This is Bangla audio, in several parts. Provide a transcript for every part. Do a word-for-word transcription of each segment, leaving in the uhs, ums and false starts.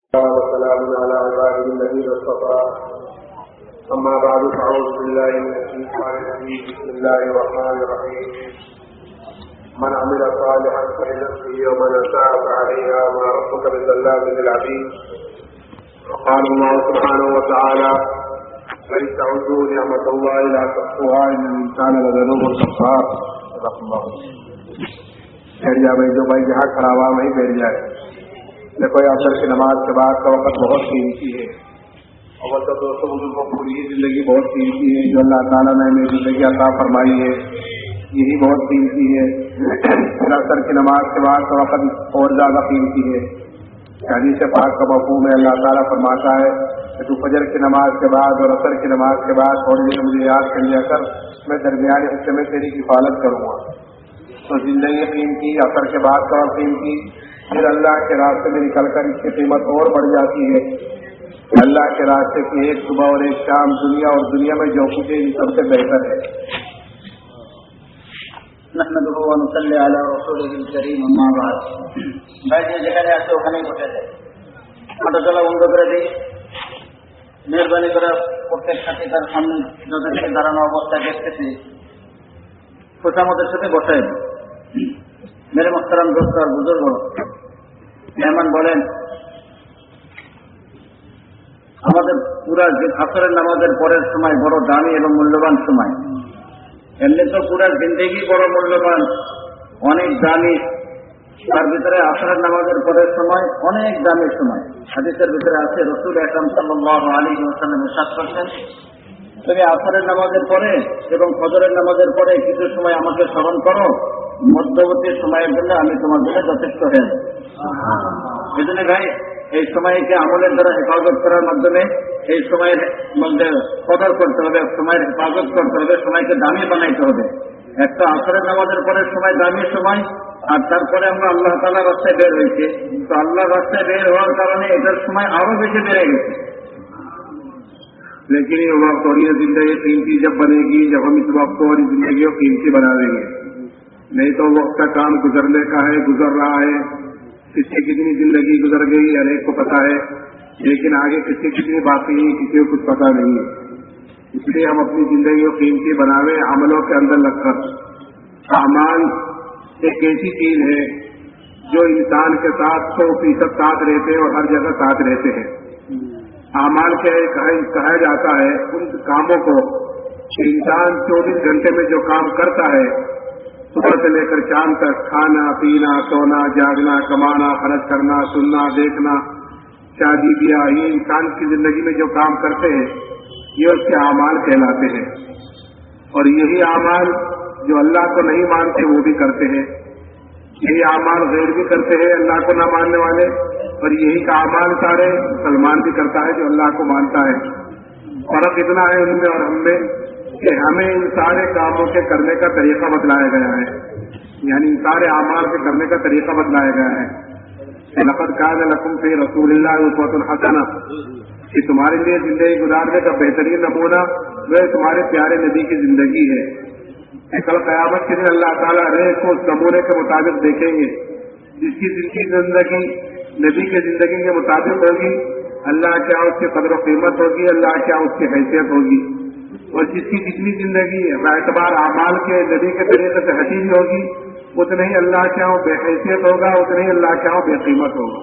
وسلام على عباده الذين اصطفى أما بعد فأعوذ بالله من الشيطان الرجيم بسم الله الرحمن الرحيم من عمل صالحا فلنفسه ومن أساء فعليها وما ربك بظلام للعبيد وقال الله سبحانه وتعالى وإن تعودوا نعمة الله لا تحصوها إن الإنسان لظلوم كفار صدق الله. بیٹھ جائے بھائی، جو بھائی جہاں کھڑا ہوا وہیں بیٹھ جائے. دیکھو یہ عصر کی نماز کے بعد کا وقت بہت قیمتی ہے. اول تو دوستوں بزرگوں کو پوری زندگی بہت قیمتی ہے جو اللہ تعالیٰ نے ہمیں زندگی عطا فرمائی ہے، یہی بہت قیمتی ہے. پھر عصر کی نماز کے بعد کا وقت اور زیادہ قیمتی ہے. حدیث پاک کا مفہوم ہے، اللہ تعالیٰ فرماتا ہے کہ تو فجر کی نماز کے بعد اور عصر کی نماز کے بعد تھوڑی دیر مجھے یاد کر لیا کر، میں درمیانی حصے میں تیری حفاظت کروں گا. تو زندگی قیمتی، عصر کے بعد کا اور قیمتی، پھر اللہ کے راستے میں نکل کر اس کی قیمت اور بڑھ جاتی ہے. اللہ کے راستے کی ایک صبح اور ایک شام دنیا اور دنیا میں جو کچھ ہے یہ سب سے بہتر ہے. نحمده ونصلي على رسوله الكريم اما بعد. বাইরে যেখানে আছে ওখানেই বসে যায়, হাঁটা চলা বন্ধ করে দিই. মেহরবানি করে প্রত্যেক সাথে তার সামনে যতক্ষণ দাঁড়ানো অবস্থায় দেখতেছি খোসামতের সাথে বসাই. মেরে মোহতারাম দোস্ত আর বুজুর্গ মেহমান বলেন, আমাদের পুরা আসরের নামাজের পরের সময় বড় দামি এবং মূল্যবান সময়. এমনি তো পুরা জিন্দেগি বড় মূল্যবান, অনেক দামি, তার ভিতরে আসরের নামাজের পরের সময় অনেক দামি সময়. হাদিসের ভিতরে আছে রাসূল আকরাম সাল্লাল্লাহু আলাইহি ওয়াসাল্লাম ইরশাদ করেছেন, তুমি আসরের নামাজের পরে এবং ফজরের নামাজের পরে কিছু সময় আমাকে স্মরণ করো, মধ্যবর্তী সময়ের জন্য আমি তোমার জন্য যথেষ্ট হয়ে যাই. এজন্য ভাই এই সময়কে আমলের দ্বারা হেফাজত করার মাধ্যমে এই সময়ের মধ্যে কদর করতে হবে, সময়ের হেফাজত করতে হবে, সময়কে দামি বানাইতে হবে. একটা আসরের নামাজের পরের সময় দামি সময়, আর তারপরে আমরা আল্লাহ তাআলার রাস্তায় বের হয়েছে, তো আল্লাহর রাস্তায় বের হওয়ার কারণে এটার সময় আরো বেশি বেড়ে গেছে. لیکن یہ وقت اور یہ زندگی قیمتی جب بنے گی جب ہم اس وقت کو اور زندگی کو قیمتی بنا دیں گے. نہیں تو وقت کا کام گزرنے کا ہے، گزر رہا ہے. کس کی کتنی زندگی گزر گئی ہر ایک کو پتا ہے، لیکن آگے کس کی کتنی باقی ہے کسی کو کچھ پتا نہیں ہے. اس لیے ہم اپنی زندگی کو قیمتی بناویں عملوں کے اندر لگ کر. اعمال ایک ایسی چیز ہے جو انسان کے ساتھ سو فیصد ساتھ رہتے ہیں اور ہر جگہ ساتھ رہتے ہیں. اعمال کے کہا جاتا ہے ان کاموں کو کہ انسان چوبیس گھنٹے میں جو کام کرتا ہے، صبح سے لے کر شام تک، کھانا پینا سونا جاگنا کمانا خرچ کرنا سننا دیکھنا شادی بیاہ، یہ انسان کی زندگی میں جو کام کرتے ہیں یہ اس کے اعمال کہلاتے ہیں. اور یہی اعمال جو اللہ کو نہیں مانتے وہ بھی کرتے ہیں، یہی اعمال غیر بھی کرتے ہیں اللہ کو نہ ماننے والے، اور یہی کا اعمال سارے مسلمان بھی کرتا ہے جو اللہ کو مانتا ہے. فرق اتنا ہے ان میں اور ہم میں کہ ہمیں ان سارے کاموں کے کرنے کا طریقہ بتلایا گیا ہے، یعنی ان سارے اعمال کے کرنے کا طریقہ بتلایا گیا ہے. لقد کان لکم فی رسول اللہ اسوۃ حسنہ، کہ تمہارے لیے زندگی گزارنے کا بہترین نمونہ وہ تمہارے پیارے نبی کی زندگی ہے. کل قیامت کے دن اللہ تعالیٰ ریس کو اس نمونے کے مطابق دیکھیں گے. جس کی زندگی نبی کی زندگی کے مطابق ہوگی، اللہ کیا اس کی قدر و قیمت ہوگی، اللہ کیا اس کی حیثیت ہوگی. اور جس کی جتنی زندگی باعتبار اعمال کے نبی کے طریقے سے ہٹی ہوئی ہوگی، اتنا ہی اللہ کیا بے حیثیت ہوگا، اتنا ہی اللہ کیا بے قیمت ہوگا.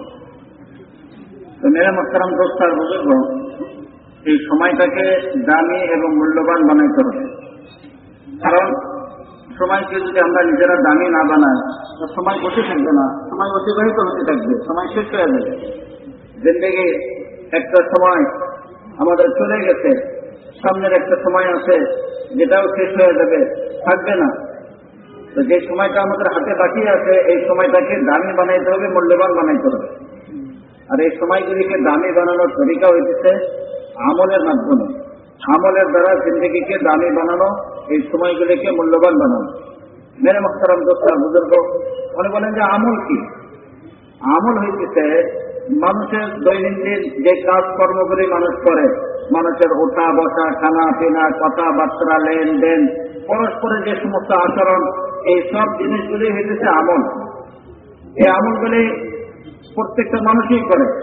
তো মেরা মোহতারাম দোস্ত আর বুজুর্গ, এই সময়টাকে দামি এবং মূল্যবান বানাইতে হবে. কারণ সময়কে যদি আমরা নিজেরা দামি না বানাই তো সময় বসে থাকবে না, সময় অতিবাহিত হতে থাকবে, সময় শেষ হয়ে যাবে. জিন্দেগি একটা সময় আমাদের চলে গেছে, সামনের একটা সময় আছে যেটাও শেষ হয়ে যাবে, থাকবে না. তো যে সময়টা আমাদের হাতে বাকি আছে এই সময়টাকে দামি বানাইতে হবে, মূল্যবান বানাইতে হবে. আর এই সময়গুলিকে দামি বানানোর তরিকা হইতেছে আমলের মাধ্যমে. আমলের দ্বারা জিন্দেগিকে দামি বানানো, এই সময়গুলিকে মূল্যবান বানানো. মেরে মোহতারাম দোস্ত বুজুর্গ, মনে বলেন যে আমল কি? আমল হইতেছে মানুষের দৈনন্দিন যে কাজকর্মগুলি মানুষ করে, মানুষের ওঠা বসা খানা পিনা কথাবার্তা লেনদেন পরস্পরের যে সমস্ত আচরণ, এই সব জিনিসগুলি হইতেছে আমল. এই আমলগুলি প্রত্যেকটা মানুষই করে,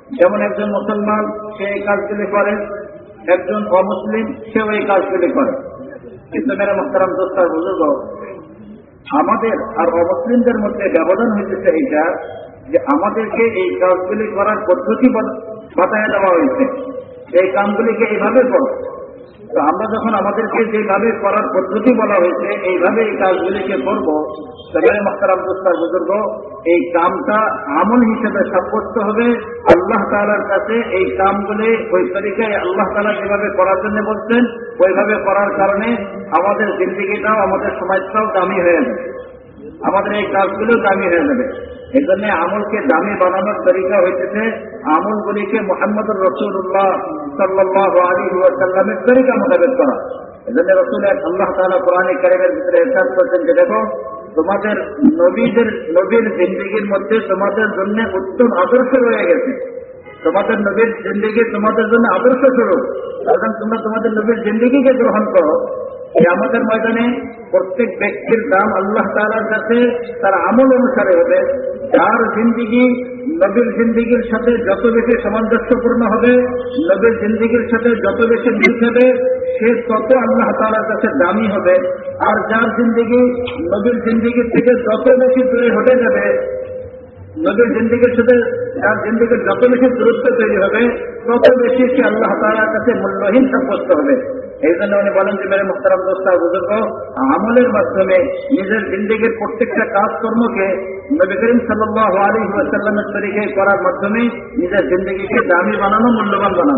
যেমন একজন মুসলমান সে এই কাজগুলি করে, একজন অমুসলিম সেও এই কাজগুলি করে। কিন্তু মেরা মুহতারাম দোস্তার বুজুর্গ, আমাদের আর অমুসলিমদের মধ্যে ব্যবধান হয়েছে এইটা যে আমাদেরকে এই কাজগুলি করার পদ্ধতি বাতায় দেওয়া হয়েছে, এই কামগুলিকে এইভাবে করো। তো আমরা যখন আমাদেরকে যেভাবে করার পদ্ধতি বলা হয়েছে এইভাবে এই কাজগুলিকে করবো, তবে মুহতারাম দোস্তার বুজুর্গ, এই কামটা আমল হিসেবে সাব্যস্ত হবে আল্লাহ তাআলার কাছে। এই কামগুলি ওই তরিকায় আল্লাহ তাআলা যেভাবে করার জন্য বলছেন ওইভাবে করার কারণে আমাদের জিন্দেগিটাও আমাদের সমাজটাও দামি হয়ে যাবে, আমাদের এই কাজগুলো দামি হয়ে যাবে। এই জন্য আমলকে দামি বানানোর তরিকা হইতেছে আমলগুলিকে মুহাম্মদুর রাসূলুল্লাহ সাল্লাল্লাহু আলাইহি ওয়াসাল্লামের তরিকা মোতাবেক করা। এই জন্য রাসূল আল্লাহ তাআলা কোরআনে কারীমের ভিতরে ইরশাদ করেছেন যে দেখো, তোমাদের নবীদের নবীর জিন্দেগির মধ্যে তোমাদের জন্য উত্তম আদর্শ রয়ে গেছে, তোমাদের নবীর জিন্দেগি তোমাদের জন্য আদর্শ স্বরূপ। কারণ তোমরা তোমাদের নবীর জিন্দেগিকে গ্রহণ করো। এই আমাদের ময়দানে প্রত্যেক ব্যক্তির দাম আল্লাহ তাআলার কাছে তার আমল অনুসারে হবে। যার জিন্দেগি নবীর জিন্দেগির সাথে যত বেশি সামঞ্জস্যপূর্ণ হবে, নবীর জিন্দেগির সাথে যত বেশি মিল হবে, সে তত আল্লাহ তাআলার কাছে দামি হবে। আর যার জিন্দেগি নবীর জিন্দেগির থেকে যত বেশি দূরে হটে যাবে, নবীর জিন্দেগির সাথে যার জিন্দেগির যত বেশি দূরত্ব তৈরি হবে, তত বেশি সে আল্লাহ তাআলার কাছে মূল্যহীন সাব্যস্ত হবে। এই জন্য উনি বলেন যে মেরে মুহতারাম দোস্ত বুজুর্গ, আমলের মাধ্যমে নিজের জিন্দেগির প্রত্যেকটা কাজকর্মকে নবী করিম সাল্লাল্লাহু আলাইহি ওয়াসাল্লামের তরিকায় করার মাধ্যমে নিজের জিন্দেগিকে দামি বানানো, মূল্যবান বানানো।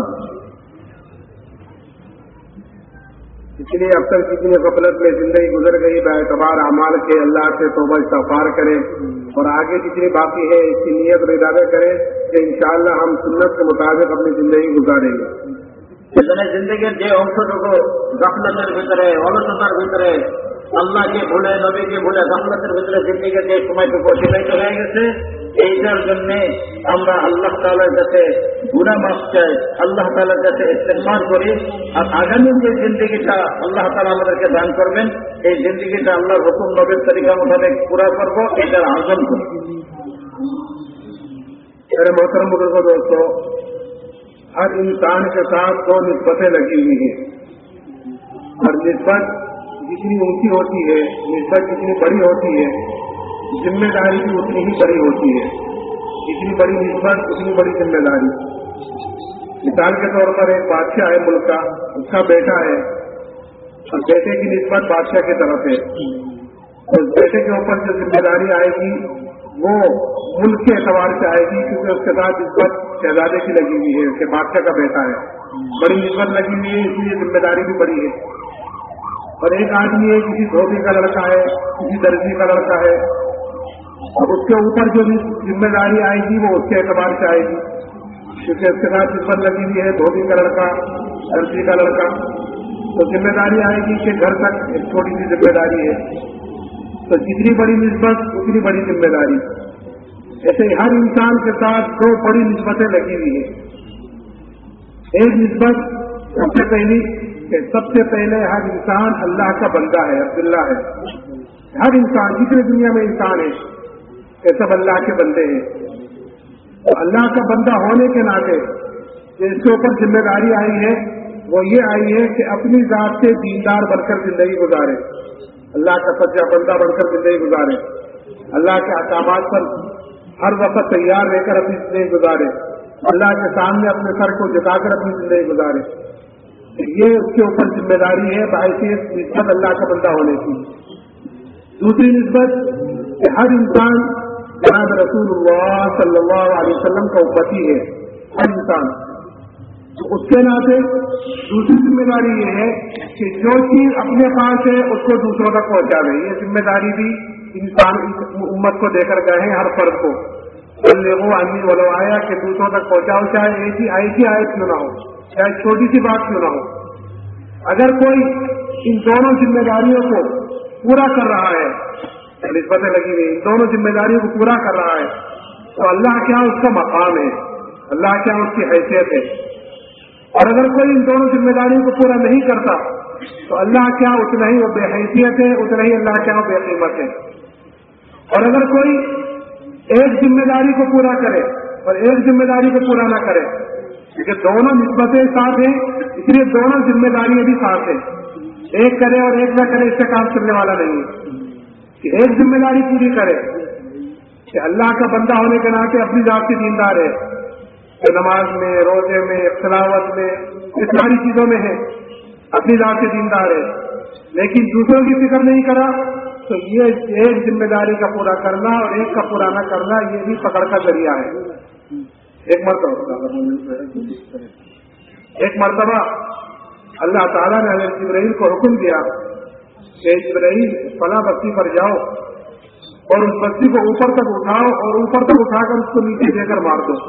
इसलिए अब तक जितनी गफलत में जिंदगी गुजर गई बेतबार अमाल के अल्लाह से तौबा इस्तगफार करें और आगे जितनी बाकी है इसकी नीयत और इरादा करें कि इंशाअल्लाह हम सुन्नत के मुताबिक अपनी जिंदगी गुजारेंगे। সেখানে জিন্দেগির যে অংশটুকু গাফলতের ভিতরে, অলসতার ভিতরে, আল্লাহকে ভুলে নবীকে ভুলে গাফলতের ভিতরে জিন্দেগির যে সময়টুকু অতিবাহিত হয়ে গেছে, এইটার জন্য আমরা আল্লাহ তাআলার কাছে গুনাহ মাফ চাই, আল্লাহ তাআলার কাছে ইস্তেগফার করি। আর আগামী যে জিন্দেগিটা আল্লাহ তাআলা আমাদেরকে দান করবেন, এই জিন্দেগিটা আল্লাহর হুকুম নবীর তরিকা মোতাবেক পুরা করব, এটার আয়োজন করব। मेरे मोहतरम बुजुर्गों, दोस्तों, हर इंसान के साथ दो निस्बतें लगी हुई हैं और निस्बत जितनी ऊंची होती है, निस्बत जितनी बड़ी होती है, जिम्मेदारी भी उतनी ही बड़ी होती है। जितनी बड़ी निस्बत उतनी बड़ी जिम्मेदारी। मिसाल के तौर पर एक बादशाह है मुल्क का, उसका बेटा है और बेटे की निस्बत बादशाह की तरफ है। उस बेटे के ऊपर जो जिम्मेदारी आएगी वो मुल्क के एतबार से आएगी, क्योंकि उसके साथ निस्बत शहजादे की लगी हुई है, उसके बादशाह का बेटा है, बड़ी निस्बत लगी हुई है, इसलिए जिम्मेदारी भी बड़ी है। और एक आदमी है, किसी धोबी का लड़का है, किसी दर्जी का लड़का है, अब उसके ऊपर जो भी जिम्मेदारी आएगी वो उसके एतबार से आएगी, क्योंकि उसके साथ निस्बत लगी हुई है, धोबी का लड़का, दर्जी का लड़का। तो जिम्मेदारी आएगी कि घर तक एक छोटी सी जिम्मेदारी है। तो जितनी बड़ी निस्बत उतनी बड़ी जिम्मेदारी। ऐसे हर इंसान के साथ दो बड़ी निस्बतें लगी हुई है। एक निस्बत सबसे पहली कि सबसे पहले हर इंसान अल्लाह का बंदा है, अब्दुल्ला है। हर इंसान, जितने दुनिया में इंसान है, ये सब अल्लाह के बंदे हैं। तो अल्लाह का बंदा होने के नाते इसके ऊपर जिम्मेदारी आई है, वो ये आई है कि अपनी जात से दीनदार बनकर जिंदगी गुजारे, अल्लाह का सच्चा बंदा बनकर जिंदगी गुजारे, अल्लाह के अहकामात पर हर वक्त तैयार रहकर अपनी जिंदगी गुजारे, अल्लाह के सामने अपने सर को झुकाकर अपनी जिंदगी गुजारे। ये उसके ऊपर जिम्मेदारी है बायसीत निस्बत अल्लाह का बंदा होने की। दूसरी निस्बत कि हर इंसान जनाब रसूलुल्लाह सल्लल्लाहु अलैहि वसल्लम का उम्मती है, हर इंसान। तो उसके नाते दूसरी जिम्मेदारी ये है कि जो चीज अपने पास है उसको दूसरों तक पहुंचा दे। ये जिम्मेदारी भी इंसान उम्मत को देकर गए हैं, हर फर्द को। वो आदमी वालों आया कि दूसरों तक पहुंचाओ, चाहे एक ही आई ही आयत क्यों ना हो, चाहे छोटी सी बात क्यों ना हो। अगर कोई इन दोनों जिम्मेदारियों को पूरा कर रहा है, निस्बतें लगी हुई, इन दोनों जिम्मेदारियों को पूरा कर रहा है, तो अल्लाह क्या उसका मकाम है, अल्लाह क्या उसकी हैसियत है। और अगर कोई इन दोनों जिम्मेदारियों को पूरा नहीं करता तो अल्लाह क्या उतना ही वो बेहैसियत है, उतना ही अल्लाह क्या वो बेकीमत है। और अगर कोई एक जिम्मेदारी को पूरा करे और एक जिम्मेदारी को पूरा न करे, क्योंकि दोनों निस्बतें साथ हैं, इसलिए दोनों जिम्मेदारियां भी साथ हैं। एक करे और एक न करे इससे काम चलने वाला नहीं है कि एक जिम्मेदारी पूरी करे कि अल्लाह का बंदा होने के नाते अपनी जात से दीनदार है, तो नमाज में, रोजे में, तिलावत में, इस सारी चीजों में है, अपनी जात से दीनदार है, लेकिन दूसरों की फिक्र नहीं करा, तो ये एक जिम्मेदारी का पूरा करना और एक का पूरा न करना ये भी पकड़ का जरिया है। एक मरतबा एक मरतबा अल्लाह ताला ने हज़रत जिब्राइल को हुक्म दिया कि जिब्राइल फला बस्ती पर जाओ और उस बस्ती को ऊपर तक उठाओ और ऊपर तक उठाकर उसको नीचे देकर मार दो।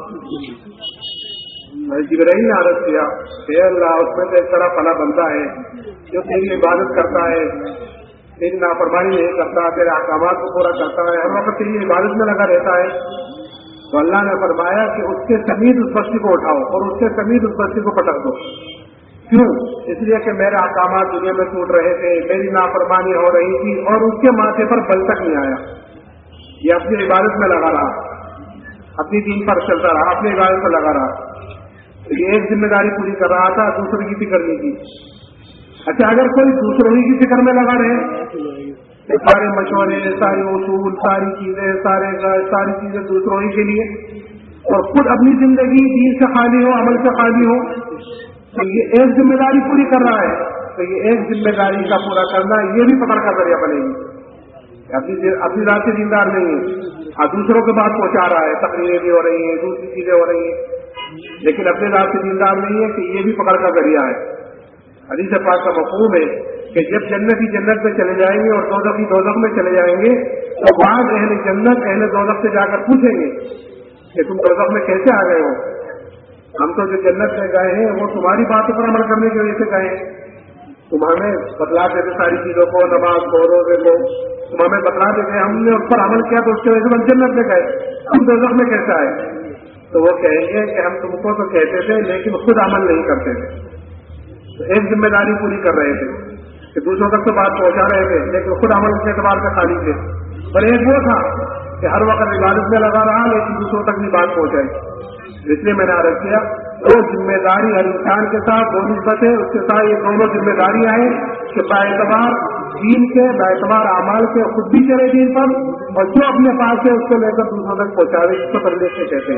जिब्राइल ने अर्ज़ किया कि अल्लाह, उसमें तो एक तरह फला बंदा है जो तेरी इबादत करता है, तेरी नाफरमानी नहीं करता, तेरे अहकामात को पूरा करता है, हर वक्त तेरी इबादत में लगा रहता है। तो अल्लाह ने फरमाया कि उसके समीप उस बस्ती को उठाओ और उसके समीप उस बस्ती को पटक दो। क्यों? इसलिए कि मेरे अहकामात दुनिया में टूट रहे थे, मेरी नाफरमानी हो रही थी और उसके माथे पर बल तक नहीं आया। ये अपनी इबादत में लगा रहा, अपनी दीन पर चलता रहा, अपनी इबादत में लगा रहा। तो ये एक जिम्मेदारी पूरी कर रहा था, दूसरों की फिक्र नहीं की। अच्छा, अगर कोई दूसरों की फिक्र में लगा रहे, तो सारे मशवरे, सारे उसूल, सारी चीजें, सारे सारी चीजें दूसरों ही के लिए, और खुद अपनी जिंदगी दीन से खाली हो, अमल से खाली हो, तो ये एक जिम्मेदारी पूरी कर रहा है। तो ये एक जिम्मेदारी का पूरा करना ये भी पकड़ का जरिया बनेगी। अपनी अपनी रात से दीनदार नहीं है, हाँ दूसरों के बात पहुंचा रहा है, तकरीरें भी हो रही हैं, दूसरी चीजें हो रही हैं, लेकिन अपने रात से दीनदार नहीं है कि ये भी पकड़ का जरिया है। हदीस पाक का मफ़हूम है कि जब जन्नती जन्नत में चले जाएंगे और दोज़खी दोज़ख में चले जाएंगे, तो बाद अहले जन्नत अहले दोज़ख से जाकर पूछेंगे कि तुम दोज़ख में कैसे आ गए हो? हम तो जो जन्नत में गए हैं वो तुम्हारी बातों पर अमल करने की वजह से गए, तुम हमें बतला देते सारी चीजों को, नमाज को, रोजे को, तुम हमें बतला देते, हमने उस पर अमल किया तो उसकी वजह से हम जन्नत में गए, हम दोज़ख में कैसे आए? तो वो कहेंगे कि हम तुमको तो कहते थे लेकिन खुद अमल नहीं करते थे। तो एक जिम्मेदारी पूरी कर रहे थे कि दूसरों तक तो बात पहुंचा रहे थे लेकिन खुद अमल के एतबार से खाली थे। पर एक वो था कि हर वक्त इबादत में लगा रहा लेकिन दूसरों तक भी बात पहुंचाई। इसलिए मैंने अर्ज किया दो जिम्मेदारी हर इंसान के साथ दो निस्बत है, उसके साथ ये दोनों जिम्मेदारियां हैं कि बाएतबार दीन के, बाएतबार अमाल के खुद भी चले दीन पर, और जो अपने पास है उसको लेकर दूसरों तक पहुंचावे, इसको तरले से कहते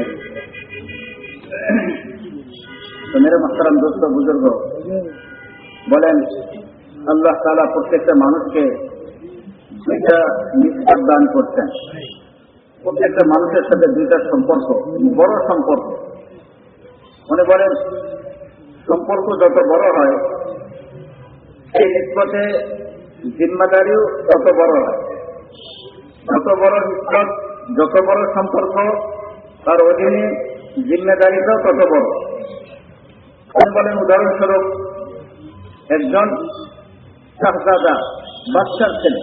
हैं। तो मेरे मोहतरम दोस्तों बुजुर्गों, বলেন আল্লাহ তাআলা প্রত্যেকটা মানুষকে দুইটা নিসবত দান করতেন। প্রত্যেকটা মানুষের সাথে দুইটা সম্পর্ক, বড় সম্পর্ক। মনে করেন সম্পর্ক যত বড় হয় সেই নিসবতে জিম্মাদারিও তত বড় হয়। যত বড় নিসবত, যত বড় সম্পর্ক, তার অধীনে জিম্মাদারিটাও তত বড়। মনে বলেন উদাহরণস্বরূপ একজন শাহজাদা, বাদশার ছেলে,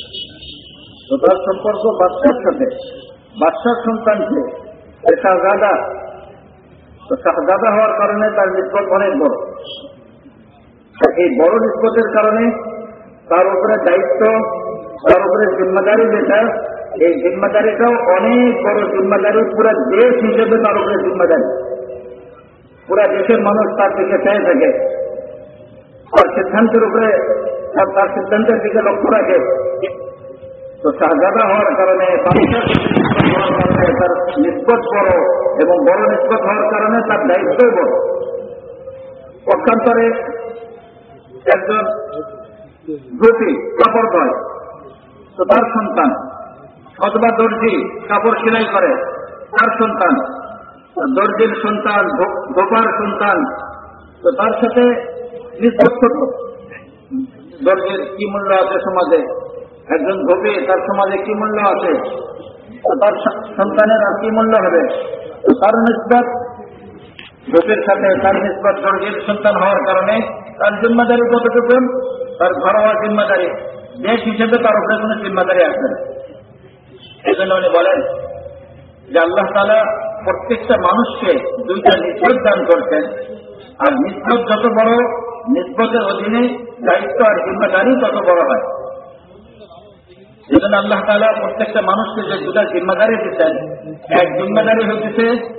তো তার সম্পর্ক বাদশার সাথে, বাদশার সন্তানকে শাহজাদা, তো শাহজাদা হওয়ার কারণে তার নিসবত অনেক বড়। এই বড় নিসবতের কারণে তার উপরে দায়িত্ব, তার উপরে জিম্মাদারি যেটা, এই জিম্মাদারিটাও অনেক বড় জিম্মাদারি। পুরা দেশ হিসেবে তার উপরে জিম্মাদারি, পুরা দেশের মানুষ তার দিকে চেয়ে থাকে, আর সিদ্ধান্তের উপরে তার সিদ্ধান্তের দিকে লক্ষ্য রাখে। তো শাহজাদা হওয়ার কারণে, তার নিসবত বড়, এবং বড় নিসবত হওয়ার কারণে তার দায়িত্বই বড়। পক্ষান্তরে একজন ধুতি, কাপড় ধোয়, তো তার সন্তান, অথবা দর্জি কাপড় সেলাই করে তার সন্তান, দর্জির সন্তান, ধোপার সন্তান, তো তার সাথে নিসবত ছোট। দর্জির কি মূল্য আছে সমাজে, একজন ধোপে তার সমাজে কি মূল্য আছে, তার সন্তানের আর কি মূল্য হবে। তার নিসবত ধোপের সাথে, তার নিসবত দর্জির সন্তান হওয়ার কারণে তার জিম্মাদারি কতটুকু, তার ঘরোয়া জিম্মাদারি, দেশ হিসেবে তার উপরে কোন জিম্মাদারি আসবে না। এই জন্য উনি বলেন যে আল্লাহ তাআলা প্রত্যেকটা মানুষকে দুইটা নিসবত দান করতেন, আর নিসবত যত বড়, নিসবতের অধীনে দায়িত্ব আর জিম্মাদারি তত বড় হয়। এই জন্য আল্লাহ তাআলা প্রত্যেকটা মানুষকে যে দুটা জিম্মাদারি দিচ্ছেন, এক জিম্মাদারি হচ্ছে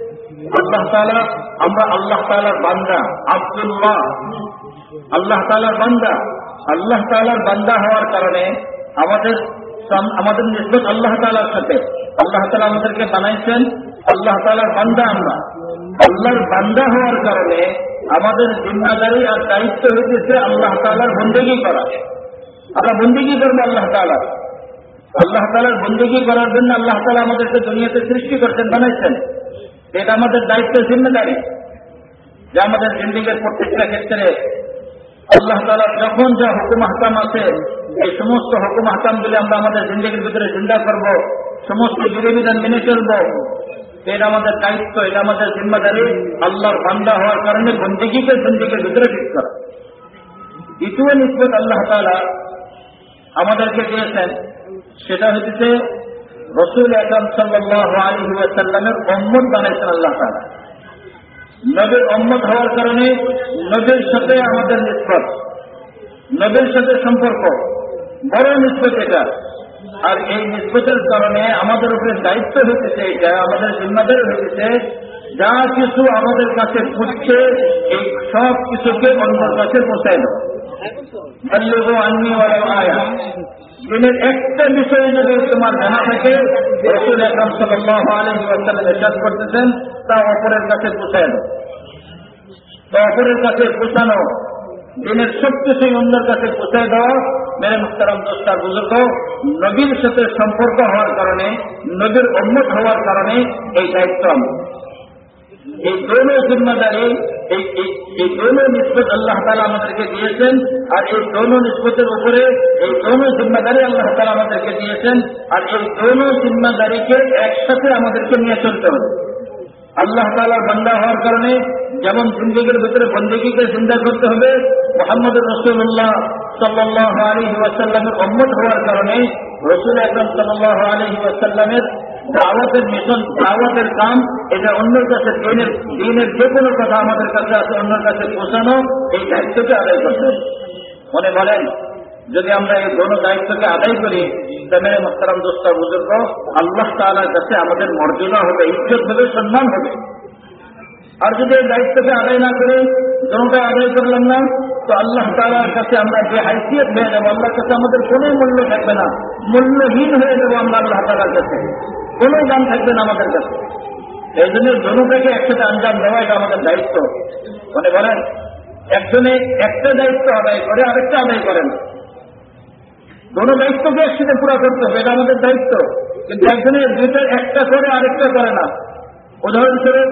আল্লাহ তাআলা, আমরা আল্লাহ তাআলার বান্দা, আব্দুল্লাহ, আল্লাহ তাআলার বান্দা। আল্লাহ তাআলার বান্দা হওয়ার কারণে আমাদের আমাদের নিসবত আল্লাহ তাআলার সাথে। আল্লাহ তাআলা আমাদেরকে বানাইছেন, আল্লাহ তাআলার বান্দা আমরা। আল্লাহর বান্দা হওয়ার কারণে আমাদের জিম্মাদারি আর দায়িত্ব হইতেছে আল্লাহ তাআলার বন্দেগী করা। আমরা বন্দেগী করবো আল্লাহ তাআলার। আল্লাহ তাআলার বন্দেগী করার জন্য আল্লাহ তাআলা আমাদেরকে দুনিয়াতে সৃষ্টি করছেন, বানাইছেন। এটা আমাদের দায়িত্ব, জিম্মাদারি, যে আমাদের জিন্দেগীর প্রত্যেকটা ক্ষেত্রে আল্লাহ তাআলা যখন যা হুকুম আহকাম আছে, এই সমস্ত হুকুম আহকামগুলি আমরা আমাদের জিন্দেগীর ভিতরে জিন্দা করব, সমস্ত বিধিবিধান মেনে চলব। এটা আমাদের দায়িত্ব, এটা আমাদের জিম্মাদারি। আল্লাহর বান্দা হওয়ার কারণে বন্দেগীকে জিন্দেগীর ভিতরে ঠিক করা। দ্বিতীয় নিসবত আল্লাহ তাআলা আমাদেরকে দিয়েছেন, সেটা হচ্ছে রাসূল আকরাম সাল্লাল্লাহু আলাইহি ওয়াসাল্লামের উম্মত বানাইছেন আল্লাহ তাআলা। নবীর উম্মত হওয়ার কারণে নবীর সাথে আমাদের নিসবত, নবীর সাথে সম্পর্ক বড় নিসবত এটা। আর এই নিসবতের কারণে আমাদের উপরে দায়িত্ব হইতেছে, এটা আমাদের জিম্মাদারি হইতেছে, যা কিছু আমাদের কাছে ঘটছে এই সব কিছুকে অন্যের কাছে পৌঁছায় দাও। দিনের একটা বিষয়ে যদি তোমার জানা থাকে, রাসূল আকরাম সাল্লাল্লাহু আলাইহি ওয়াসাল্লাম ইরশাদ করতেছেন, তা অপরের কাছে পৌঁছায় দাও। তা অপরের কাছে পৌঁছানো, দিনের সব কিছুই অন্যের কাছে পৌঁছায় দেওয়া। মেরে মুহতারাম দোস্তার বুজুর্গ, নবীর সাথে সম্পর্ক হওয়ার কারণে, নবীর উম্মত হওয়ার কারণে এই দায়িত্ব আমার। এই দোনো জিম্মাদারি, এই এই দোনো নিসবত আল্লাহ তাআলা আমাদেরকে দিয়েছেন। আর এই দোনো নিসবতের উপরে এই দোনো জিম্মাদারি আল্লাহ তাআলা আমাদেরকে দিয়েছেন। আর এই দোনো জিম্মাদারিকে একসাথে আমাদেরকে নিয়ে চলতে হবে। আল্লাহ তাআলার বান্দা হওয়ার কারণে যেমন জিন্দেগীর ভিতরে বন্দেগীকে জিন্দা করতে হবে, মুহাম্মদুর রাসূলুল্লাহ সাল্লাল্লাহু আলাইহি ওয়াসাল্লামের উম্মত হওয়ার কারণে রাসূল আকরাম সাল্লাল্লাহু আলাইহি ওয়াসাল্লামের দাওয়াতের মিশন, দাওয়াতের কাম, এটা অন্যের কাছে দিনের দিনের যে কোনো কথা আমাদের কাছে আছে অন্যের কাছে পৌঁছানো, এই দায়িত্বকে আদায় করতে হবে। মনে বলেন, যদি আমরা এই দোনো দায়িত্বকে আদায় করি, তবে মুহতারাম দোস্ত বুজুর্গ, আল্লাহ তাআলার কাছে আমাদের মর্যাদা হবে, ইজ্জত হবে, সম্মান হবে। আর যদি এই দায়িত্বকে আদায় না করে, দোনোটা আদায় করলাম না, তো আল্লাহ তাআলার কাছে আমরা যে হাইসিয়ত হয়ে যাবো, আল্লাহর কাছে আমাদের কোনো মূল্য থাকবে না, মূল্যহীন হয়ে যাবো আমরা আল্লাহ তাআলার কাছে, কোনো দাম থাকবে না আমাদের কাছে। এই জন্য দোনোটাকে একসাথে আঞ্জাম দেওয়া এটা আমাদের দায়িত্ব। মানে বলেন, একজনে একটা দায়িত্ব আদায় করে, আরেকটা আদায় করেন, দোনো দায়িত্বকে একসাথে পুরা করতে হবে, এটা আমাদের দায়িত্ব। কিন্তু একজনের দুইটা একটা করে আরেকটা করে না। উদাহরণস্বরূপ,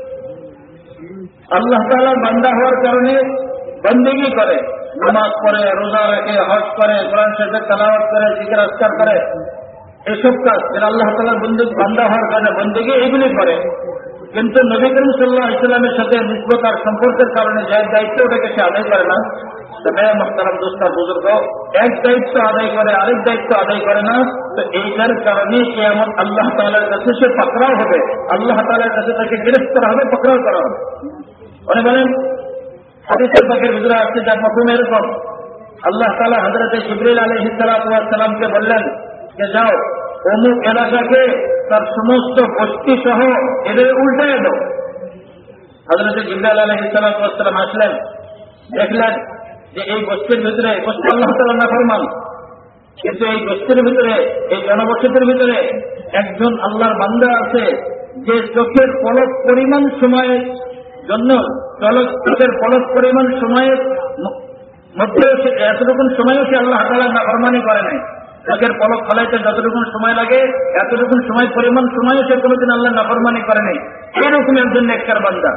আল্লাহ তাআলার বান্দা হওয়ার কারণে বন্দেগী করে, নামাজ পড়ে, রোজা রাখে, হজ করে, কোরআন শরীফের তেলাওয়াত করে, জিকির আজকার করে, এসব কাজ এরা আল্লাহ তাআলার বান্দা হওয়ার কারণে বন্দেগী এগুলি করে। কিন্তু নবী করিম সাল্লাল্লাহু আলাইহি ওয়াসাল্লামের সাথে নিসবত আর সম্পর্কের কারণে যে দায়িত্ব ওটাকে সে আদায় করে না। তবে মুহতারাম দোস্ত বুজুর্গ, এক দায়িত্ব আদায় করে আরেক দায়িত্ব আদায় করে না, তো এইটার কারণে কিয়ামত আল্লাহ তাআলার কাছে সে পাকড়াও হবে, আল্লাহ তাআলার কাছে তাকে গ্রেফতার হবে, পাকড়াও করা হবে। উনি বলেন, হাদিসের পাকের ভিতরে আসছে যার মাফহুম এরকম, আল্লাহ তাআলা হযরতে জিবরিল আলাইহিস সালাতু ওয়াস সালামকে বললেন যে যাও অমুক এলাকাকে তার সমস্ত বস্তি সহ এদের উল্টায় দাও। হযরতে জিবরিল আলাইহিস সালাতু ওয়াস সালাম আসলেন, দেখলেন যে এই বস্তির ভিতরে, বস্তি আল্লাহ তাআলার নাফরমান, কিন্তু এই বস্তির ভিতরে, এই জনবসতির ভিতরে একজন আল্লাহর বান্দা আছে যে চোখের পলক পরিমাণ সময়ের জন্য, চোখের পলক পরিমাণ সময়ের মধ্যে এতটুকু সময়ও সে আল্লাহ তাআলার নাফরমানি করে নাই। চোখের পলক ফলাইতে যতটুকু সময় লাগে এতটুকু সময় পরিমাণ সময়ও সে কোনোদিন আল্লাহ নাফরমানি করে নাই। এরকম একজন নেককার বান্দা।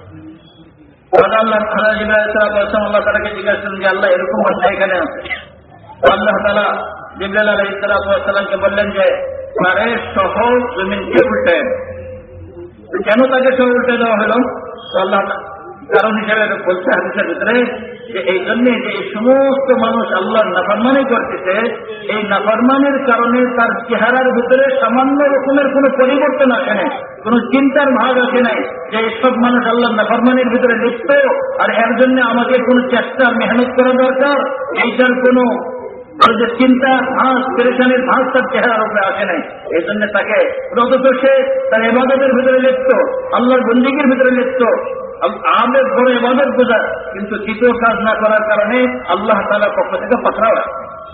আল্লাহ আল্লাহ তাআলাকে জিজ্ঞাসা করেন যে আল্লাহ এরকম বান্দা এখানে আছে। আল্লাহ তাআলা জিবরাইল আলাইহিস সালামকে বললেন যে তারে সহ জমিনকে উল্টায়। কেন তাকে সহ উল্টে দেওয়া হলো? আল্লাহ কারণ হিসেবে বলছে হাদিসের ভিতরে যে এই জন্যে যে এই সমস্ত মানুষ আল্লাহর নাফরমানি করতেছে, এই নাফরমানির কারণে তার চেহারার ভিতরে সামান্য রকমের কোন পরিবর্তন আসে নাই, কোন চিন্তার ভাগ আসে নাই যে এইসব মানুষ আল্লাহর নাফরমানির ভিতরে লিপ্ত, আর এর জন্য আমাকে কোন চেষ্টা মেহনত করা দরকার, এইটার কোন ওর যে চিন্তা ভাঁজ পেরেশানির ভাঁজ তার চেহারার উপরে আসে নাই, এই জন্য তাকে অথচ সে তার ইবাদতের ভিতরে লিপ্ত, আল্লাহর বন্দিগির ভিতরে লিপ্ত, আমাদের বড় ইবাদত গুজার, কিন্তু দ্বিতীয় কাজ না করার কারণে আল্লাহ তাআলার পক্ষ থেকে পাকড়াও হয়।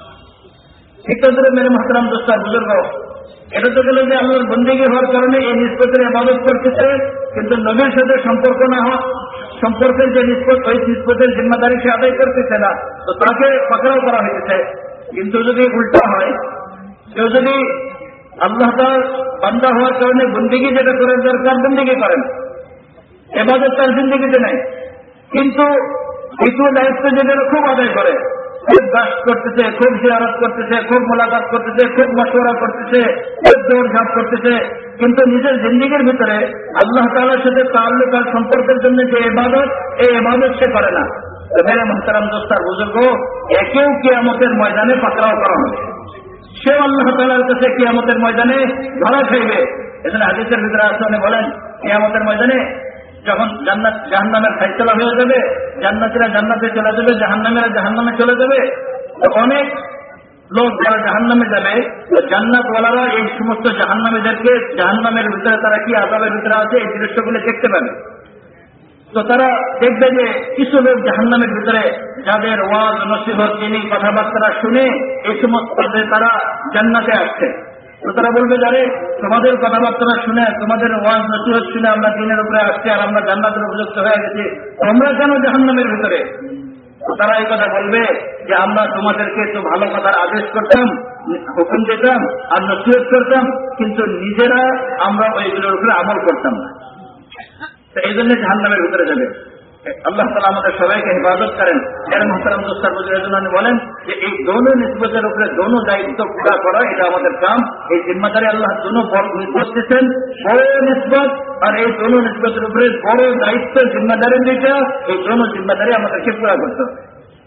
ঠিক তদ্রুপ মেরে মুহতারাম দোস্ত বুজুর্গ, এটা তো গেল যে আল্লাহর বন্দিগি হওয়ার কারণে এই নিষ্পত্তির ইবাদত করতেছে, কিন্তু নবীর সাথে সম্পর্ক না হওয়া, সম্পর্কের যে নিষ্পত্তি, ওই নিষ্পত্তির জিম্মাদারি সে আদায় করতেছে না, তো তাকে পাকড়াও করা হয়েছে। কিন্তু যদি উল্টা হয়, কেউ যদি আল্লাহ তাআলার বান্দা হওয়ার কারণে বন্দিগি যেটা করার দরকার বন্দিগি করেন, ইবাদত তার জিন্দেগিতে নেই, কিন্তু দ্বিতীয় দায়িত্ব যেটা খুব আদায় করে, খুব গাছ করতেছে, খুব জিয়ারত করতেছে, খুব মোলাকাত করতেছে, খুব মশওয়ারা করতেছে, খুব দৌড়ঝাঁপ করতেছে, কিন্তু নিজের জিন্দেগির ভিতরে আল্লাহ তাআলার সাথে তাআল্লুক আর সম্পর্কের জন্য যে ইবাদত, এই ইবাদত সে করে না। মেরে মুহতারাম দোস্তার বুজুর্গ, একেও কিয়ামতের ময়দানে পাকড়াও করা হবে, সেও আল্লাহ তাআলার কাছে কিয়ামতের ময়দানে ধরা খাইবে। এজন্য হাদিসের ভিতরে আসলে বলেন, কিয়ামতের ময়দানে যখন জান্নাত জাহান্নামের ফাইসলা হয়ে যাবে, জান্নাতীরা জান্নাতে চলে যাবে, জাহান্নামীরা জাহান্নামে চলে যাবে, অনেক লোক যারা জাহান্নামে যাবে, জান্নাতওয়ালারা এই সমস্ত জাহান্নামীদেরকে জাহান্নামের ভিতরে তারা কি আযাবের ভিতরে আছে এই দৃশ্যগুলো দেখতে পাবে। তো তারা দেখবে যে কিছু লোক জাহান্নামের ভিতরে যাদের ওয়াজ নসিহত তিনি কথাবার্তা শুনে এই সমস্ত তারা জান্নাতে আসছে, তো তারা বলবে যারে তোমাদের কথাবার্তা শুনে, তোমাদের ওয়াজ নসিহত শুনে আমরা দিনের উপরে আসছি আর আমরা জান্নাতের উপযুক্ত হয়ে গেছি, তোমরা কেন জাহান্নামের ভিতরে? তারা এই কথা বলবে যে আমরা তোমাদেরকে তো ভালো কথার আদেশ করতাম, হুকুম দিতাম আর নসিহত করতাম, কিন্তু নিজেরা আমরা ওইগুলোর উপরে আমল করতাম না, তো এই জন্য জাহান্নামের ভিতরে যাবে। আল্লাহ তাআলা আমাদের সবাইকে হেফাজত করেন। এর মুহতারাম দোস্তার বুজুর্গ বলেন যে এই দোনো নিসবতের উপরে দোনো দায়িত্ব পুরা করা এটা আমাদের কাম। এই জিম্মাদারি আল্লাহ দোনো বড় নিসবত দিচ্ছেন, বড় নিসবত, আর এই দোনো নিসবতের উপরে বড় দায়িত্ব জিম্মাদারি দিতে, এই দোনো জিম্মাদারি আমাদেরকে পুরা করতে হবে।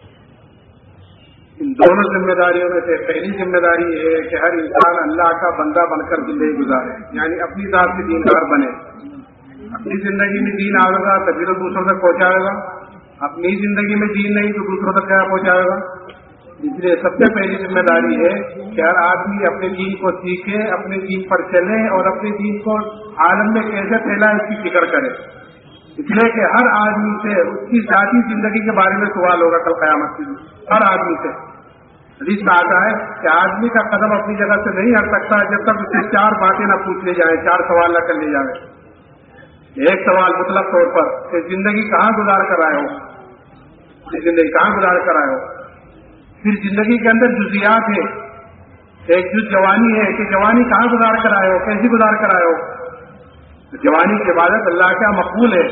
इन दोनों जिम्मेदारियों में से पहली जिम्मेदारी ये है कि हर इंसान अल्लाह का बंदा बनकर जिंदगी गुजारे, यानी अपनी जात से दीनदार बने। अपनी जिंदगी में दीन आएगा तभी तो दूसरों तक पहुंचाएगा, अपनी जिंदगी में दीन नहीं तो दूसरों तक क्या पहुंचाएगा। इसलिए सबसे पहली जिम्मेदारी है कि हर आदमी अपने दीन को सीखे, अपने दीन पर चले और अपने दीन को आलम में कैसे फैलाए इसकी फिक्र करे। इसलिए कि हर आदमी से उसकी जाती जिंदगी के बारे में सवाल होगा कल क़यामत के दिन, हर आदमी से। हदीस में आता है कि आदमी का कदम अपनी जगह से नहीं हट सकता जब तक उससे चार बातें न पूछ ली जाए, चार सवाल न कर लिए जाए। एक सवाल मुतलक तौर पर कि जिंदगी कहाँ गुजार कर आए हो, जिंदगी कहाँ गुजार कर आए हो। फिर जिंदगी के अंदर जुजियात है, एक जुज जवानी है कि जवानी कहाँ गुजार कर आए हो, कैसी गुजार कर आए हो। जवानी की इबादत अल्लाह का मकबूल है।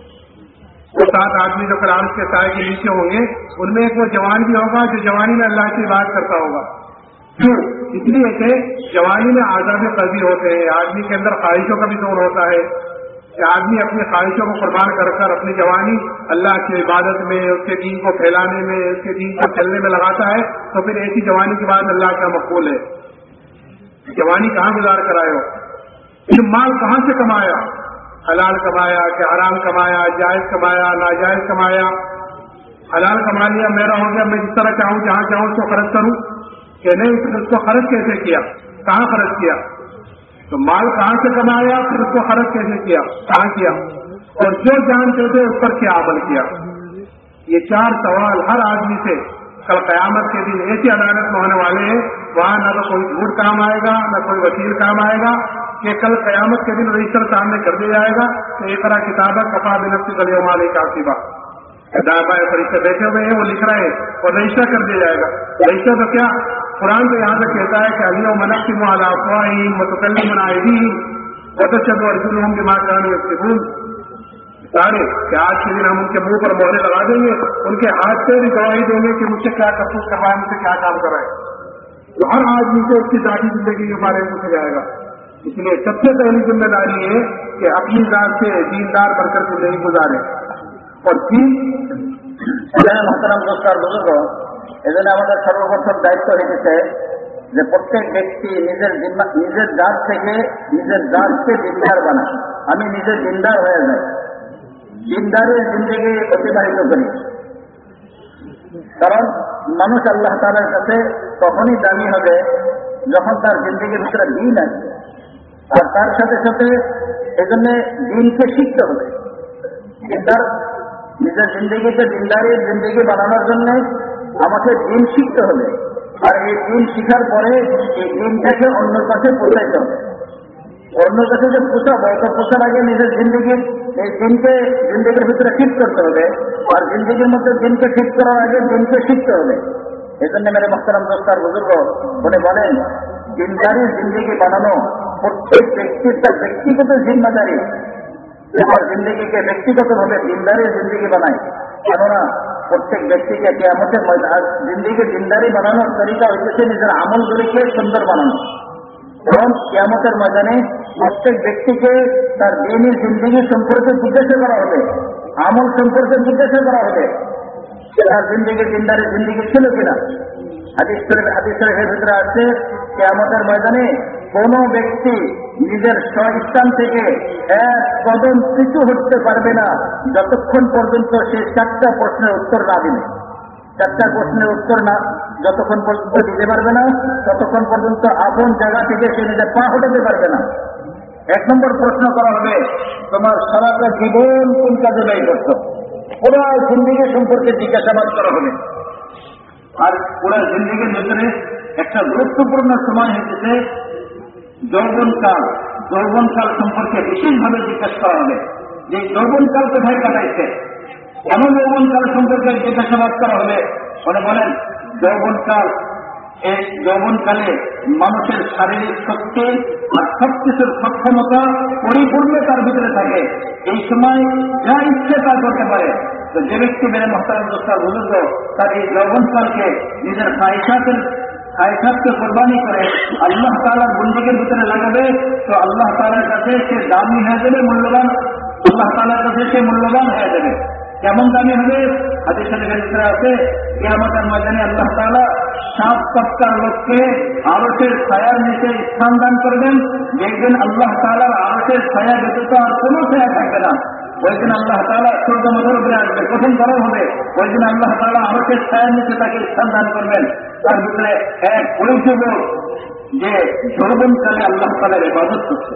वो सात आदमी जो कुरान के साए के नीचे होंगे उनमें एक वो जवान भी होगा जो जवानी में अल्लाह की इबादत करता होगा। क्यों? इसलिए कि जवानी में आजाद कल्बी होते हैं, आदमी के अंदर ख्वाहिशों का भी जोर होता है कि आदमी अपनी ख्वाहिशों को कुर्बान कर कर अपनी जवानी अल्लाह की इबादत में, उसके दीन को फैलाने में, उसके दीन को चलने में लगाता है, तो फिर ऐसी जवानी की बात अल्लाह का मकबूल है। जवानी कहाँ गुजार कराए हो, फिर माल कहाँ से कमाया, हलाल कमाया कि हराम कमाया, जायज कमाया नाजायज कमाया। हलाल कमा लिया मेरा हो गया, मैं जिस तरह चाहूँ जहाँ चाहूँ उसको खर्च करूँ कि नहीं, फिर उसको खर्च कैसे किया, कहाँ खर्च किया, तो माल कहाँ से कमाया, फिर उसको खर्च कैसे किया, कहाँ किया, और जो जानते थे उस पर क्या अमल किया। ये चार सवाल हर आदमी से कल क़यामत के दिन ऐसी अदालत में होने वाले हैं, वहां न तो कोई झूठ काम आएगा, न कोई वकील काम आएगा, कि कल क़यामत के दिन रजिस्टर सामने कर दिया जाएगा तो एक तरह किताब कफा बिनफ्सी कल यौम अलैका हसीबा, दाबा फरिश्ते बैठे हुए हैं वो लिख रहे हैं और रजिस्टर कर दिया जाएगा। रजिस्टर तो क्या, कुरान तो यहाँ तक कहता है कि अलियौम नख्तिमु अला अफ़वाहिहिम व तुकल्लिमुना अयदीहिम व तशहदु अर्जुलुहुम बिमा कानू यक्सिबून। सारे कि आज के दिन हम उनके मुंह पर मोहरे लगा देंगे, उनके हाथ से भी गवाही देंगे कि मुझसे क्या करतूत करवाए, मुझसे क्या काम कराए। तो हर आदमी से उसकी जाती जिंदगी के बारे में पूछा जाएगा। इसलिए सबसे पहली जिम्मेदारी है कि अपनी जात से दीनदार बनकर जिंदगी गुजारे। और तीन মোহতারাম দোস্তার বুজুর্গ, এজন্য আমাদের সর্বপ্রথম দায়িত্ব হয়েছে যে প্রত্যেক ব্যক্তি নিজের নিজের জাত থেকে নিজের জাতকে দিনদার বানায়। আমি নিজের দিনদার হয়ে যাই, দিনদারের জিন্দগি অতিবাহিত করি। কারণ মানুষ আল্লাহ তাআলার কাছে তখনই দামি হবে যখন তার জিন্দেগির ভিতরে দিন আসবে, আর তার সাথে সাথে এজন্য দিনকে শিখতে হবে। তার নিজের জিন্দেগিতে দিনদারির জিন্দেগি বানানোর জন্য আমাকে দিন শিখতে হবে, আর এই দিন শিখার পরে এই দিনটাকে অন্য কাছে পৌঁছাইতে হবে। অন্য কাছে যে পোষাবো তো পোষার আগে নিজের জিন্দেগির এই দিনকে জিন্দেগির ভিতরে ঠিক করতে হবে, আর জিন্দেগির মধ্যে দিনকে ঠিক করার আগে দিনকে শিখতে হবে। এই জন্য মেরে মোহতারাম দোস্তার বুজুর্গ উনি বলেন, দিনদারির জিন্দেগি বানানো প্রত্যেক ব্যক্তির তার ব্যক্তিগত জিম্মাদারি। আমার জিন্দেগিকে ব্যক্তিগতভাবে দিনদারির জিন্দেগি বানাই, কেননা প্রত্যেক ব্যক্তিকে কিয়ামতের ময়দানে জিন্দেগি দিনদারি বানানোর তরিকা হইতেছে নিজের আমলগুলিকে সুন্দর বানানো। এবং কিয়ামতের ময়দানে প্রত্যেক ব্যক্তিকে তার দিনের জিন্দেগি সম্পর্কে জিজ্ঞাসা করা হবে, আমল সম্পর্কে জিজ্ঞাসা করা হবে, তার জিন্দেগি দিনদারি জিন্দেগি ছিল কিনা। হাদিস শরীফ হাদিস শরীফের ভিতরে আছে, কিয়ামতের ময়দানে কোন ব্যক্তি নিজের স্বস্থান থেকে এক কদম পিছু হতে পারবে না যতক্ষণ পর্যন্ত সে চারটা প্রশ্নের উত্তর না দিবে। চারটা প্রশ্নের উত্তর না যতক্ষণ পর্যন্ত দিতে পারবে না ততক্ষণ পর্যন্ত আপন জায়গা থেকে সে নিজের পা হটাতে পারবে না। এক নম্বর প্রশ্ন করা হবে, তোমার সারাটা জীবন কোন কাজে ব্যয় করত, পুরো জিন্দেগি সম্পর্কে জিজ্ঞাসাবাদ করা হবে। আর পুরো জিন্দেগির ভিতরে একটা গুরুত্বপূর্ণ সময় হচ্ছে যৌবনকাল। যৌবনকাল সম্পর্কে বিশেষভাবে জিজ্ঞাসা করা হবে যে যৌবনকাল কোথায় কাটাইছে, এমন যৌবনকাল সম্পর্কে জিজ্ঞাসাবাদ করা হবে। মানে বলেন যৌবনকাল, এই যৌবনকালে মানুষের শারীরিক শক্তি আর সবকিছুর সক্ষমতা পরিপূর্ণ তার ভিতরে থাকে। এই সময় যা ইচ্ছে তা করতে পারে। তো যে ব্যক্তি মেরে মোহতারাম দোস্তার বুজুর্গ তার এই যৌবনকালকে নিজের খায়সাতের খায়সাতকে কোরবানি করে আল্লাহ তাআলার বন্দেগীর ভিতরে লাগাবে, তো আল্লাহ তাআলার কাছে সে দামি হয়ে যাবে, মূল্যবান। আল্লাহ তাআলার কাছে সে মূল্যবান হয়ে যাবে। কেমন দামি হবে? হাদিস শরীফের ভিতরে আছে, কিয়ামতের ময়দানে আল্লাহ তাআলা সাত তবকার লোককে আরশের ছায়ার নিচে স্থান দান করবেন। দেখবেন আল্লাহ তাআলার আরশের ছায়া ব্যতীত আর কোনো ছায়া থাকবে না। ওই দিন আল্লাহ তাআলা সূর্য মাথার উপরে আসবে, কঠিন গরম হবে। ওই দিন আল্লাহ তাআলা আরশের ছায়ার নিচে তাকে স্থান দান করবেন। তার ভিতরে এক ওই যুবক যে যৌবনকালে আল্লাহ তাআলার ইবাদত করছে,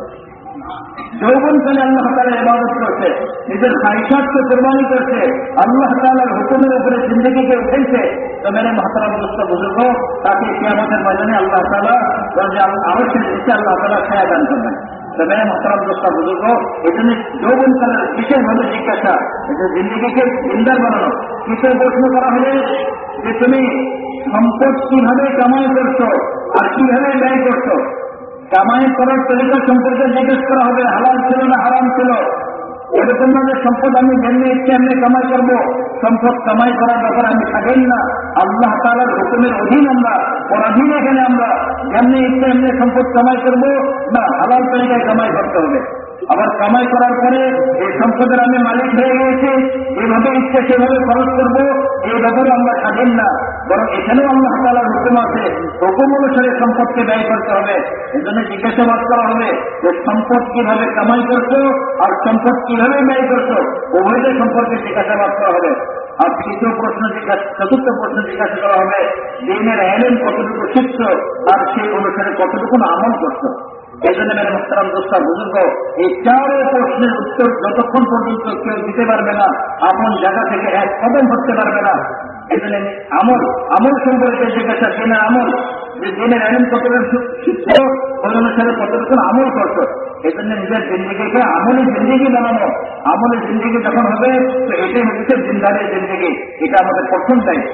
যৌবনকালে আল্লাহ তাআলার ইবাদত করছে, নিজের খায়সাতকে কুরবানি করছে, আল্লাহ তাআলার হুকুমের উপরে জিন্দেগিকে উঠেছে, তো মেরে মুহতারাম দোস্ত বুজুর্গ তাকে কিয়ামতের ময়দানে আল্লাহ তাআলা আরশের নিচে আল্লাহ তাআলা ছায়া দান করবেন। তো মেরে মুহতারাম দোস্ত বুজুর্গ এই জন্য যৌবনকালের বিশেষভাবে জিজ্ঞাসা, এটা জিন্দেগিকে জিন্দার বানানো। কিছু প্রশ্ন করা হলে যে তুমি সম্পদ কিভাবে কামাই করছো আর কিভাবে ব্যয় করছো, কামাই করার তরিকা সম্পর্কে জিজ্ঞেস করা হবে, হালাল ছিল না হারাম ছিল। এরকম ভাবে সম্পদ আমি যেমনি ইচ্ছে এমনি কামাই করবো, সম্পদ কামাই করার ব্যাপারে আমি থাকেন না। আল্লাহ তাআলার হুকুমের অধীন আমরা, পরাধীন। এখানে আমরা যেমনি ইচ্ছে এমনি সম্পদ কামাই করবো না, হালাল তরিকায় কামাই করতে হবে। আবার কামাই করার পরে এই সম্পদের আমি মালিক হয়ে গিয়েছি, এইভাবে ইচ্ছে সেভাবে খরচ করবো, এই ব্যাপারে আমরা স্বাধীন না। বরং এখানেও আল্লাহ তাআলার হুকুম আছে, হুকুম অনুসারে সম্পদকে ব্যয় করতে হবে। এই জন্য জিজ্ঞাসাবাদ করা হবে যে সম্পদ কিভাবে কামাই করছো আর সম্পদ কিভাবে ব্যয় করছো, উভয়দের সম্পর্কে জিজ্ঞাসাবাদ করা হবে। আর তৃতীয় প্রশ্ন জিজ্ঞাসা চতুর্থ প্রশ্ন জিজ্ঞাসা করা হবে, দিনের এলেম কতটুকু শিখছো আর সেই অনুসারে কতটুকু আমল করছো। এই জন্য মেরে মুহতারাম দোস্তা বুজুর্গ এই চারো প্রশ্নের উত্তর যতক্ষণ পর্যন্ত কেউ দিতে পারবে না, আপন জায়গা থেকে এক কদম হতে পারবে না। এই জন্য আমল আমল সম্পর্কে জিজ্ঞাসা, দিনের আমল, যে দিনের এলেম কতটুকু শিখছো ওই অনুসারে কতটুকু আমল করছো। এই জন্য নিজের জিন্দিগিকে আমলি জিন্দিগি বানানো। আমলি জিন্দিগি যখন হবে তো এটাই হচ্ছে জিন্দারের জিন্দিগি, এটা আমাদের প্রথম দায়িত্ব।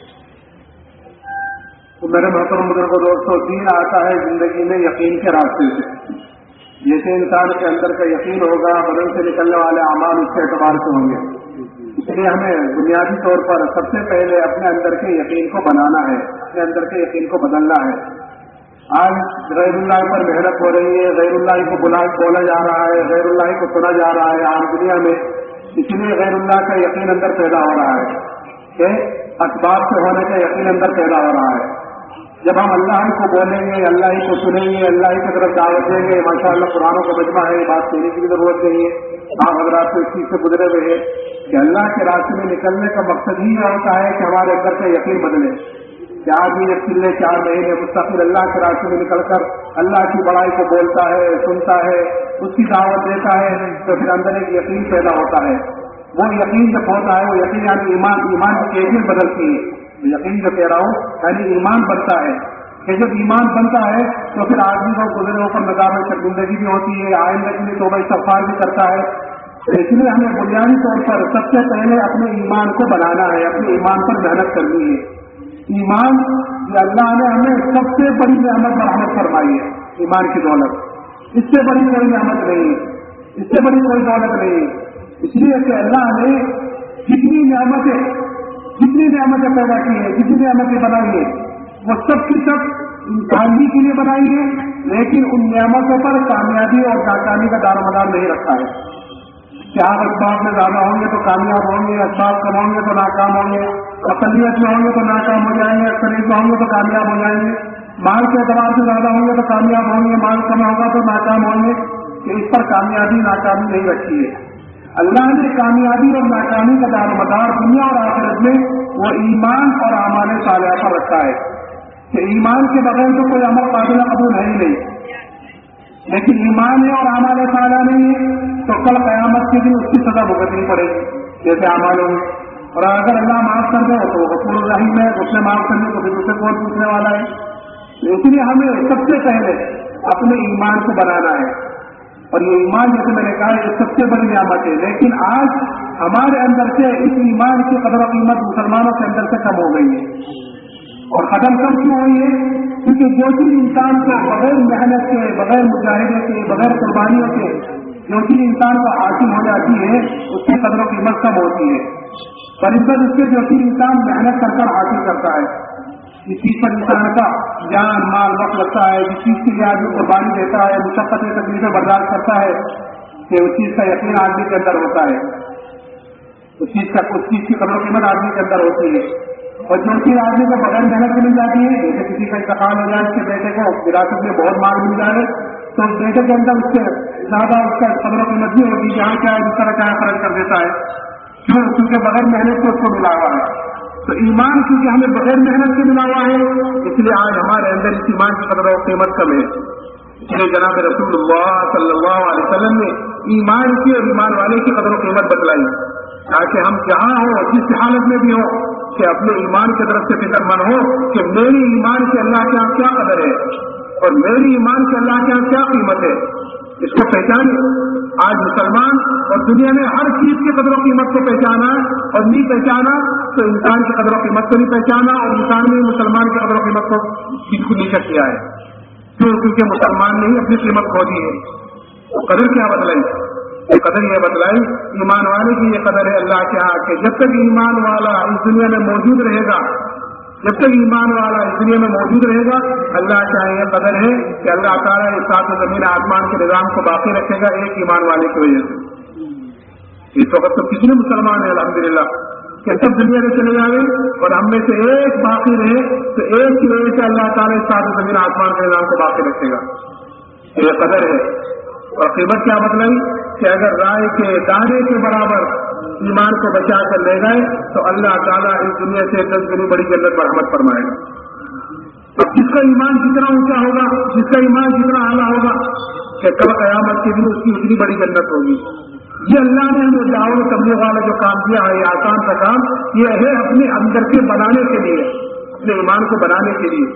तो मेरे महतरम बुजुर्गों दोस्तों, दीन आता है जिंदगी में यकीन के रास्ते से। जैसे इंसान के अंदर का यकीन होगा, बदन से निकलने वाले अमाल उसके एतबार से होंगे। इसलिए हमें बुनियादी तौर पर सबसे पहले अपने अंदर के यकीन को बनाना है, अपने अंदर के यकीन को बदलना है। आज गैरुल्लाह पर मेहनत हो रही है, गैरुल्लाह को बुला बोला जा रहा है, गैरुल्लाह को सुना जा रहा है आम दुनिया में, इसलिए गैरुल्लाह का यकीन अंदर पैदा हो रहा है कि असबाब से होने का यकीन अंदर पैदा हो रहा है। جب ہم اللہ ہی کو بولیں گے، اللہ ہی کو سنیں گے، اللہ ہی کی طرف دعوت دیں گے، ماشاء اللہ قرآنوں کا مجمع ہے، بات کہنے کی بھی ضرورت نہیں ہے۔ آپ حضرات کو اس چیز سے گزرے ہوئے ہیں کہ اللہ کے راستے میں نکلنے کا مقصد ہی ہوتا ہے کہ ہمارے اندر کا یقین بدلے، کہ آدمی جب پچھلے چار مہینے مستقل اللہ کے راستے میں نکل کر اللہ کی بڑائی کو بولتا ہے، سنتا ہے، اس کی دعوت دیتا ہے، تو پھر اندر ایک یقین پیدا ہوتا ہے۔ وہ یقین جب ہوتا ہے، وہ یقین یعنی ایمان ایمان کی کیفیت بدلتی ہے۔ یقین جو کہہ رہا ہوں یعنی ایمان بنتا ہے، کہ جب ایمان بنتا ہے تو پھر آدمی کو گزرے پر ندامت شرمندگی بھی ہوتی ہے، آئندہ کے لیے توبہ استغفار بھی کرتا ہے۔ اس لیے ہمیں بنیادی طور پر سب سے پہلے اپنے ایمان کو بنانا ہے، اپنے ایمان پر محنت کرنی ہے۔ ایمان یہ اللہ نے ہمیں سب سے بڑی نعمت برآمد فرمائی ہے، ایمان کی دولت، اس سے بڑی کوئی نعمت نہیں ہے، اس سے بڑی کوئی دولت نہیں ہے۔ اس لیے کہ اللہ نے جتنی نعمتیں جتنی نعمتیں پیدا کی ہیں، جتنی نعمتیں بنائی ہیں، وہ سب کی سب انسانی کے لیے بنائی ہے، لیکن ان نعمتوں پر کامیابی اور ناکامی کا دار و مدار نہیں رکھا ہے۔ کیا اسباب میں زیادہ ہوں گے تو کامیاب ہوں گے، اسباب کم ہوں گے تو ناکام ہوں گے، اقلیت میں ہوں گے تو ناکام ہو جائیں گے، اکثریت میں ہوں گے تو کامیاب ہو جائیں گے، مال کے اعتبار سے زیادہ ہوں گے تو کامیاب ہوں گے، مال کم ہوگا تو ناکام ہوں گے، کہ اس پر کامیابی ناکامی نہیں رکھی ہے۔ اللہ نے کامیابی اور ناکامی کا دار و مدار دنیا اور آخرت میں وہ ایمان اور اعمال صالحہ پر رکھا ہے، کہ ایمان کے بغیر تو کوئی عمل قابل قبول ہے ہی نہیں، لیکن ایمان ہے اور اعمال صالحہ نہیں ہے تو کل قیامت کے دن اس کی سزا بھگتنی پڑے گی، جیسے اعمال ہوں۔ اور اگر اللہ معاف کر دے تو غفور الرحیم ہے، اس نے معاف کرنے تو پھر اسے کون پوچھنے والا ہے۔ اس لیے ہمیں سب سے پہلے اپنے ایمان کو بنانا ہے، اور یہ ایمان جیسے میں نے کہا یہ سب سے بڑی نعمت ہے، لیکن آج ہمارے اندر سے اس ایمان کی قدر و قیمت مسلمانوں کے اندر سے کم ہو گئی ہے۔ اور ختم کم کیوں ہوئی ہے؟ کیونکہ جو چیز انسان کو بغیر محنت کے، بغیر مجاہدے کے، بغیر قربانیوں کے جو چیز انسان کو حاصل ہو جاتی ہے اس کی قدر و قیمت کم ہوتی ہے، پر اس پر اس کے جو چیز انسان محنت کر کر حاصل کرتا ہے، جس چیز پر انسان کا جان مال وقت لگتا ہے، جس چیز کے لیے آدمی قربانی دیتا ہے، مشقت تکلیفیں برداشت کرتا ہے، کہ اس چیز کا یقین آدمی کے اندر ہوتا ہے، اس چیز کا اس چیز کی قدر و قیمت آدمی کے اندر ہوتی ہے۔ اور جو چیز آدمی کو بغیر محنت کے مل جاتی ہے، جیسے کسی کا انتقال ہو جائے، اس کے بیٹے کو وراثت میں بہت مال مل جائے تو اس بیٹے کے اندر اس سے زیادہ اس کا قدر و قیمت نہیں ہوتی، جہاں کیا ہے جس طرح کیا خرچ کر دیتا ہے، کیوں؟ کیونکہ بغیر محنت سے اس کو ملا ہوا ہے۔ تو ایمان کیونکہ ہمیں بغیر محنت سے ملا ہوا ہے، اس لیے آج ہمارے اندر اس ایمان کی قدر و قیمت کم ہے۔ اس لیے جناب رسول اللہ صلی اللہ علیہ وسلم نے ایمان کی اور ایمان والے کی قدر و قیمت بتلائی، تاکہ ہم جہاں ہوں جس حالت میں بھی ہوں کہ اپنے ایمان کی طرف سے فکر مند ہو کہ میری ایمان کے اللہ کے یہاں کیا قدر ہے اور میری ایمان کے اللہ کے یہاں کیا قیمت ہے، اس کو پہچانے۔ آج مسلمان اور دنیا میں ہر چیز کی قدر و قیمت کو پہچانا اور نہیں پہچانا تو انسان کی قدر و قیمت کو نہیں پہچانا، اور انسان نے مسلمان کی قدر و قیمت کو بالکل نیچا کیا ہے، کیوں؟ کیونکہ مسلمان نے ہی اپنی قیمت کھو دی ہے۔ قدر کیا بدلائی؟ قدر یہ بدلائی ایمان والے کی یہ قدر ہے اللہ کے ہاں کہ جب تک ایمان والا اس دنیا میں موجود رہے گا، جب تک ایمان والا اس دنیا میں موجود رہے گا، اللہ کا یہ قدر ہے کہ اللہ تعالیٰ اس ساتھ زمین آسمان کے نظام کو باقی رکھے گا ایک ایمان والے کی وجہ سے۔ اس وقت تو کتنے مسلمان ہیں الحمدللہ کہ سب دنیا میں چلے جائیں اور ہم میں سے ایک باقی رہے تو ایک کی وجہ سے اللہ تعالیٰ اس ساتھ زمین آسمان کے نظام کو باقی رکھے گا، یہ قدر ہے۔ اور قیمت کیا بتلائی کہ اگر رائے کے دانے کے برابر ایمان کو بچا کر لے گئے تو اللہ تعالیٰ اس دنیا سے دس گنی بڑی جنت برآمد فرمائے گا۔ اب جس کا ایمان جتنا اونچا ہوگا، جس کا ایمان جتنا اعلیٰ ہوگا کہ کل قیامت کے دن اس کی اتنی بڑی جنت ہوگی۔ یہ اللہ نے ہمیں دعوت تبلیغ والا جو کام کیا ہے، یہ آسان کا کام، یہ ہے اپنے اندر کے بنانے کے لیے، اپنے ایمان کو بنانے کے لیے۔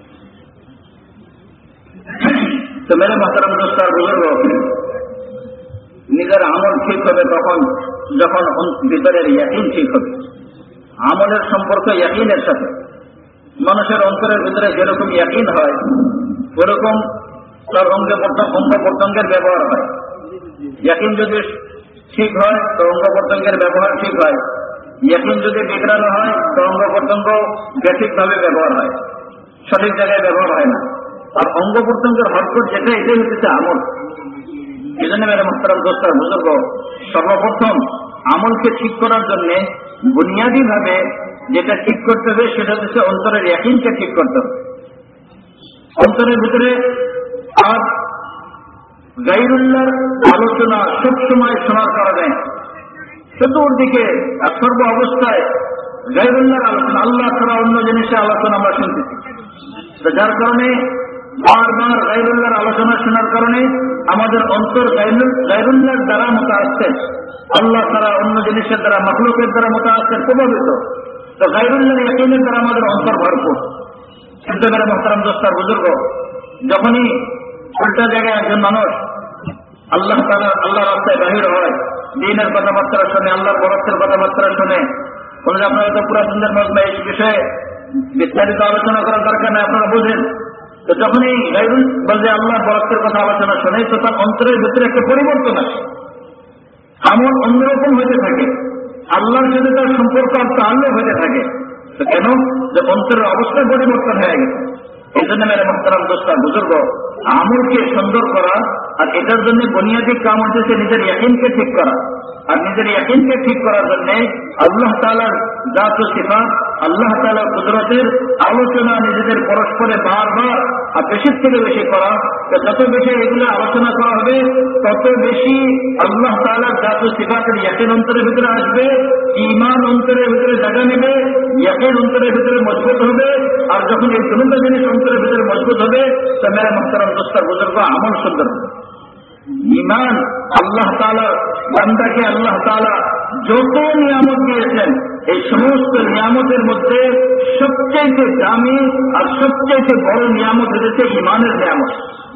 تو میرے محترم دوستان بزرگ নিজের আমল ঠিক হবে তখন যখন ভিতরের ইয়াকিন ঠিক হবে। আমলের সম্পর্ক ইয়াকিনের সাথে। মানুষের অন্তরের ভিতরে যেরকম ইয়াকিন হয় ওরকম তার অঙ্গে অঙ্গ প্রত্যঙ্গের ব্যবহার হয়। ইয়াকিন যদি ঠিক হয় তো অঙ্গ প্রত্যঙ্গের ব্যবহার ঠিক হয়, ইয়াকিন যদি বিগড়ানো হয় তো অঙ্গ প্রত্যঙ্গ ব্যাঠিকভাবে ব্যবহার হয়, সঠিক জায়গায় ব্যবহার হয় না। আর অঙ্গ প্রত্যঙ্গের হরকত যেটা এটাই হচ্ছে আমল। এই জন্য মেরে মোহতারাম দোস্ত বুজুর্গ, সর্বপ্রথম আমলকে ঠিক করার জন্য বুনিয়াদী ভাবে যেটা ঠিক করতে হবে সেটা হচ্ছে অন্তরের ইয়াকিনকে ঠিক করতে হবে। অন্তরের ভিতরে আর গায়রুল্লাহর আলোচনা সবসময় শোনার কারণে চতুর্দিকে আর সর্ব অবস্থায় গায়রুল্লাহর আলোচনা, আল্লাহ ছাড়া অন্য জিনিসের আলোচনা আমরা শুনতেছি। তো যার কারণে বারবার গায়রুল্লাহর আলোচনা শোনার কারণে আমাদের অন্তর গায়রুল্লাহর দ্বারা মুতাআসসির, আল্লাহ ছাড়া অন্য জিনিসের দ্বারা, মাখলুকের দ্বারা মুতাআসসির প্রভাবিত। তো গায়রুল্লাহর ইয়াকিনের দ্বারা আমাদের অন্তর ভরপুর। কিন্তু মেরে মুহতারাম দোস্তার বুজুর্গ, যখনই উল্টা জায়গায় একজন মানুষ আল্লাহ তাআলা আল্লাহ রাস্তায় বাহির হয়, দ্বীনের কথাবার্তা শোনে, আল্লাহর বরকতের কথাবার্তা শোনে, বলে আপনারা তো পুরা সুন্দর মজমা এই বিষয়ে বিস্তারিত আলোচনা করার দরকার নেই, আপনারা বুঝেন। তো যখনই গায়রুল বলতে আল্লাহর বরকতের কথা আলোচনা শোনে, তো তার অন্তরের ভিতরে একটা পরিবর্তন আসে, আমল অন্যরকম হইতে থাকে, আল্লাহর সাথে তার সম্পর্ক তাআল্লুক হইতে থাকে। তো কেন? যে অন্তরের অবস্থায় পরিবর্তন হয়ে গেছে। এই জন্য মেরে মুহতারাম দোস্তার বুজুর্গ, আমলকে সুন্দর করা আর এটার জন্য বুনিয়াদী কাম হচ্ছে নিজের ইয়াকিনকে ঠিক করা। আর নিজের ইয়াকিনকে ঠিক করার জন্য আল্লাহ তাআলার জাত ও সিফাত, আল্লাহ তাআলার কুদরতের আলোচনা নিজেদের পরস্পরে বারবার আর বেশি থেকে বেশি করা। যত বেশি এগুলো আলোচনা করা হবে, তত বেশি আল্লাহ তাআলার জাত ও সিফাতের ইয়াকিন অন্তরের ভিতরে আসবে, ঈমান অন্তরের ভিতরে জায়গা নেবে, ইয়াকিন অন্তরের ভিতরে মজবুত হবে। আর যখন এই দুটো জিনিস অন্তরের ভিতরে মজবুত হবে, তো মেরে মুহতারাম দোস্তার বুজুর্গ, আমল সুন্দর হবে। ঈমান, আল্লাহ তাআলা বান্দাকে আল্লাহ তাআলা যত নিয়ামত দিয়েছেন, এই সমস্ত নিয়ামতের মধ্যে সবচেয়ে দামি আর সবচেয়ে বড় নিয়ামত হচ্ছে ঈমানের নিয়ামত।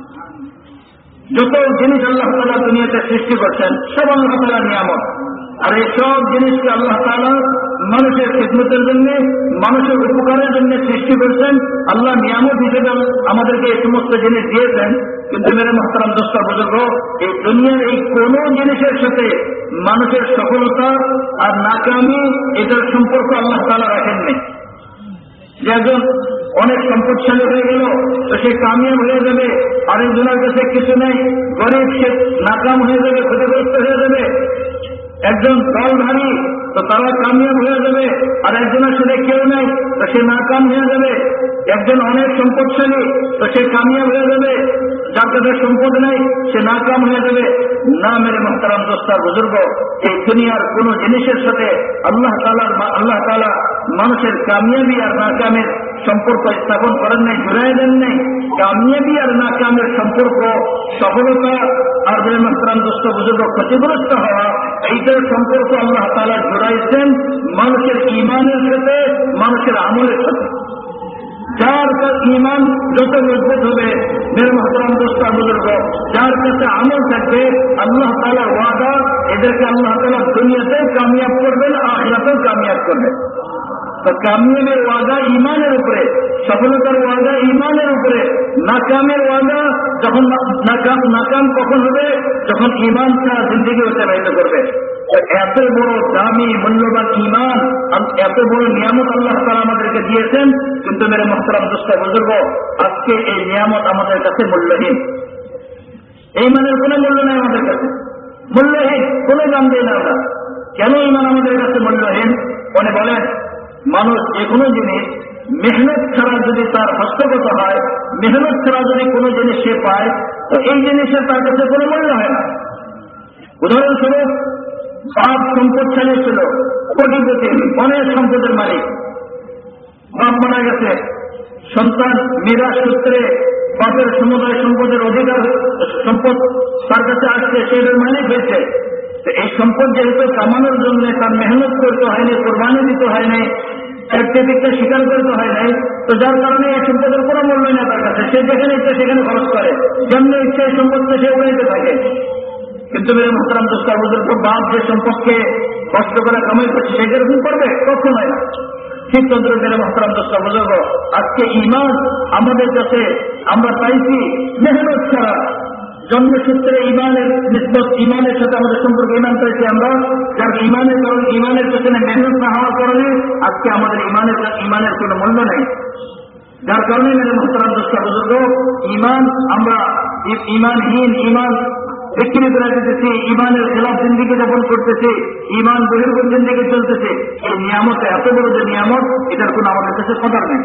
যত জিনিস আল্লাহ তাআলা দুনিয়াতে সৃষ্টি করছেন সব আল্লাহ তাআলার নিয়ামত। আর এই সব জিনিসকে আল্লাহ তাআলা মানুষের খিদমতের জন্য, মানুষের উপকারের জন্য সৃষ্টি করছেন। আল্লাহ নিয়ামত হিসেবে আমাদেরকে এই সমস্ত জিনিস দিয়েছেন। কিন্তু মেরে মুহতারাম দোস্তা বুজুর্গ, এই দুনিয়ার এই কোন জিনিসের সাথে মানুষের সফলতা আর নাকামি এটার সম্পর্ক আল্লাহ তাআলা রাখেননি। যে একজন অনেক সম্পদশালী হয়ে গেল তো সে কামিয়াব হয়ে যাবে, আরেকজনের কাছে কিছু নেই, গরিব, সে নাকাম হয়ে যাবে, ক্ষতিগ্রস্ত হয়ে যাবে। একজন দলধারী তো তারা কামিয়াব হয়ে যাবে, আর একজনের সাথে কেউ নেই তো সে নাকাম হয়ে যাবে। একজন অনেক সম্পদশালী তো সে কামিয়াব হয়ে যাবে, যার কাছে সম্পদ নেই সে নাকাম হয়ে যাবে। না মেরে মুহতারাম দোস্তার বুজুর্গ, এই দুনিয়ার কোন জিনিসের সাথে আল্লাহ তাআলার আল্লাহ তাআলা মানুষের কামিয়াবি আর নাকামের সম্পর্ক স্থাপন করেন নাই, জুড়াই দেন নাই। কামিয়াবি আর নাকামের সম্পর্ক, সফলতা আর মেরে মুহতারাম দোস্ত বুজুর্গ ক্ষতিগ্রস্ত হওয়া, এইটার সম্পর্ক আল্লাহ তাআলা জুড়াইছেন মানুষের ঈমানের সাথে, মানুষের আমলের সাথে। যার কাছে ঈমান যত মজবুত হবে মেরে মুহতারাম দোস্ত বুজুর্গ, যার কাছে আমল থাকবে, আল্লাহ তাআলার ওয়াদা এদেরকে আল্লাহ তাআলা দুনিয়াতেও কামিয়াব করবেন, আখিরাতেও কামিয়াব করবেন। তো কামিয়াবের ওয়াদা ঈমানের উপরে, সফলতার ওয়াদা ঈমানের উপরে। নাকামের ওয়াদা যখন নাকাম নাকাম কখন হবে? যখন ঈমান ছাড়া জিন্দেগি অতিবাহিত করবে। এত বড় দামি মূল্যবান ঈমান, এত বড় নিয়ামত আল্লাহ তাআলা আমাদেরকে দিয়েছেন, কিন্তু মেরে মুহতারাম দোস্ত বুজুর্গ, আজকে এই নিয়ামত আমাদের কাছে মূল্যহীন। এই মানের কোনো মূল্য নেই আমাদের কাছে, মূল্যহীন, কোনো দাম দেয় না আমরা। কেন ঈমান আমাদের কাছে মূল্যহীন? উনি বলেন, মানুষ যে কোনো জিনিস মেহনত ছাড়া যদি তার হস্তগত হয়, মেহনত ছাড়া যদি কোনো জিনিস সে পায়, তো এই জিনিসের তার কাছে কোনো মূল্য হয় না। উদাহরণস্বরূপ, বাপ সম্পদশালী ছিল, কোটিপতি, অনেক সম্পদের মালিক, বাপ মারা গেছে, সন্তান মিরাজ সূত্রে বাপের সমুদায় সম্পদের অধিকার সম্পদ তার কাছে আসছে, সেটার মালিক হয়েছে। তো এই সম্পদ যেহেতু কামানোর জন্য তার মেহনত করতে হয়নি, কোরবানি দিতে হয়নি, সার্টিফিকেট স্বীকার করতে হয় নাই, তো যার কারণে এই সম্পদের কোনো মূল্য নেই তার কাছে। সে যেখানে ইচ্ছে সেখানে খরচ করে, যেমন ইচ্ছে এই সম্পদকে সে উড়াইতে থাকে। কিন্তু মেরে মুহতারাম দোস্ত বুজুর্গ, বাপ যে সম্পদকে কষ্ট করে কামাই করছে সে যেরকম করবে, কখন হয় না। ঠিক তন্ত্র মেরে মুহতারাম দোস্ত বুজুর্গ, আজকে ঈমান আমাদের কাছে আমরা পাইছি মেহনত ছাড়া। জন্মসূত্রে ঈমানের নিসবত, ঈমানের সাথে আমাদের সম্পর্ক ঈমান পাইছি আমরা, যার ঈমানের কারণ ঈমানের পেছনে মেহনত না হওয়ার কারণে আজকে আমাদের ঈমানের ঈমানের কোনো মূল্য নেই। যার কারণে মেরে মুহতারাম দোস্ত বুজুর্গ, ঈমান আমরা ঈমানহীন, ঈমান বিক্রি করে দিতেছি, ঈমানের খেলাফ জিন্দিগি যাপন করতেছি, ঈমান বহির্ভূত জিন্দিগি চলতেছে। এই নিয়ামত এত বড় যে নিয়ামত, এটার কোনো আমাদের কাছে কদর নেই।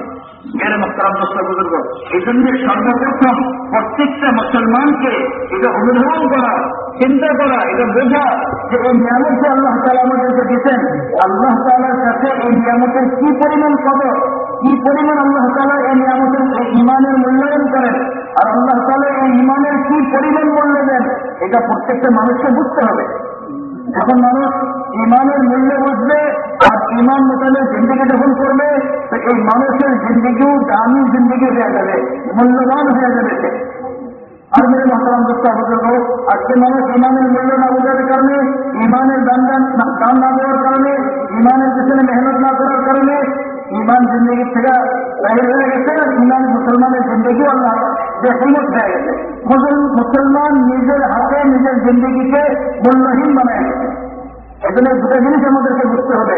मेरे मोहतरम दोस्त बुजुर्ग এই জন্য সর্বপ্রথম প্রত্যেকটা মুসলমানকে এটা অনুধাবন করা, চিন্তা করা, এটা বোঝা যে এই নিয়ামতকে আল্লাহ তাআলা আমাদেরকে দিচ্ছেন, আল্লাহ তাআলার কাছে এই নিয়ামতের কি পরিমাণ কদর, কি পরিমাণ আল্লাহ তাআলা এই নিয়ামতের এই ইমানের মূল্যায়ন করেন, আর আল্লাহ তাআলা এই ইমানের কি পরিমাণ মূল্য দেন, এটা প্রত্যেকটা মানুষকে বুঝতে হবে। যখন মানুষ ইমানের মূল্য বুঝবে আর ইমান মোতাবেক জিন্দিগি যখন করবে, তো এই মানুষের জিন্দিগিও দামি জিন্দিগি হয়ে যাবে, মূল্যবান হয়ে যাবে সে। আর মেরে মহতরম দোস্ত বুজুর্গ, আজকে মানুষ ইমানের মূল্য না বোঝার কারণে, ইমানের দান দান না দেওয়ার কারণে, ইমানের পিছনে মেহনত না করার কারণে ইমান জিন্দিগি থেকে বাইরে হয়ে গেছে, ইমান মুসলমানের জিন্দিগিও আল্লাহ বেহিমত হয়ে গেছে। মুসলমান নিজের হাতে নিজের জিন্দিগিকে মূল্যহীন বানায় গেছে। এখানে দুটো জিনিস আমাদেরকে বুঝতে হবে,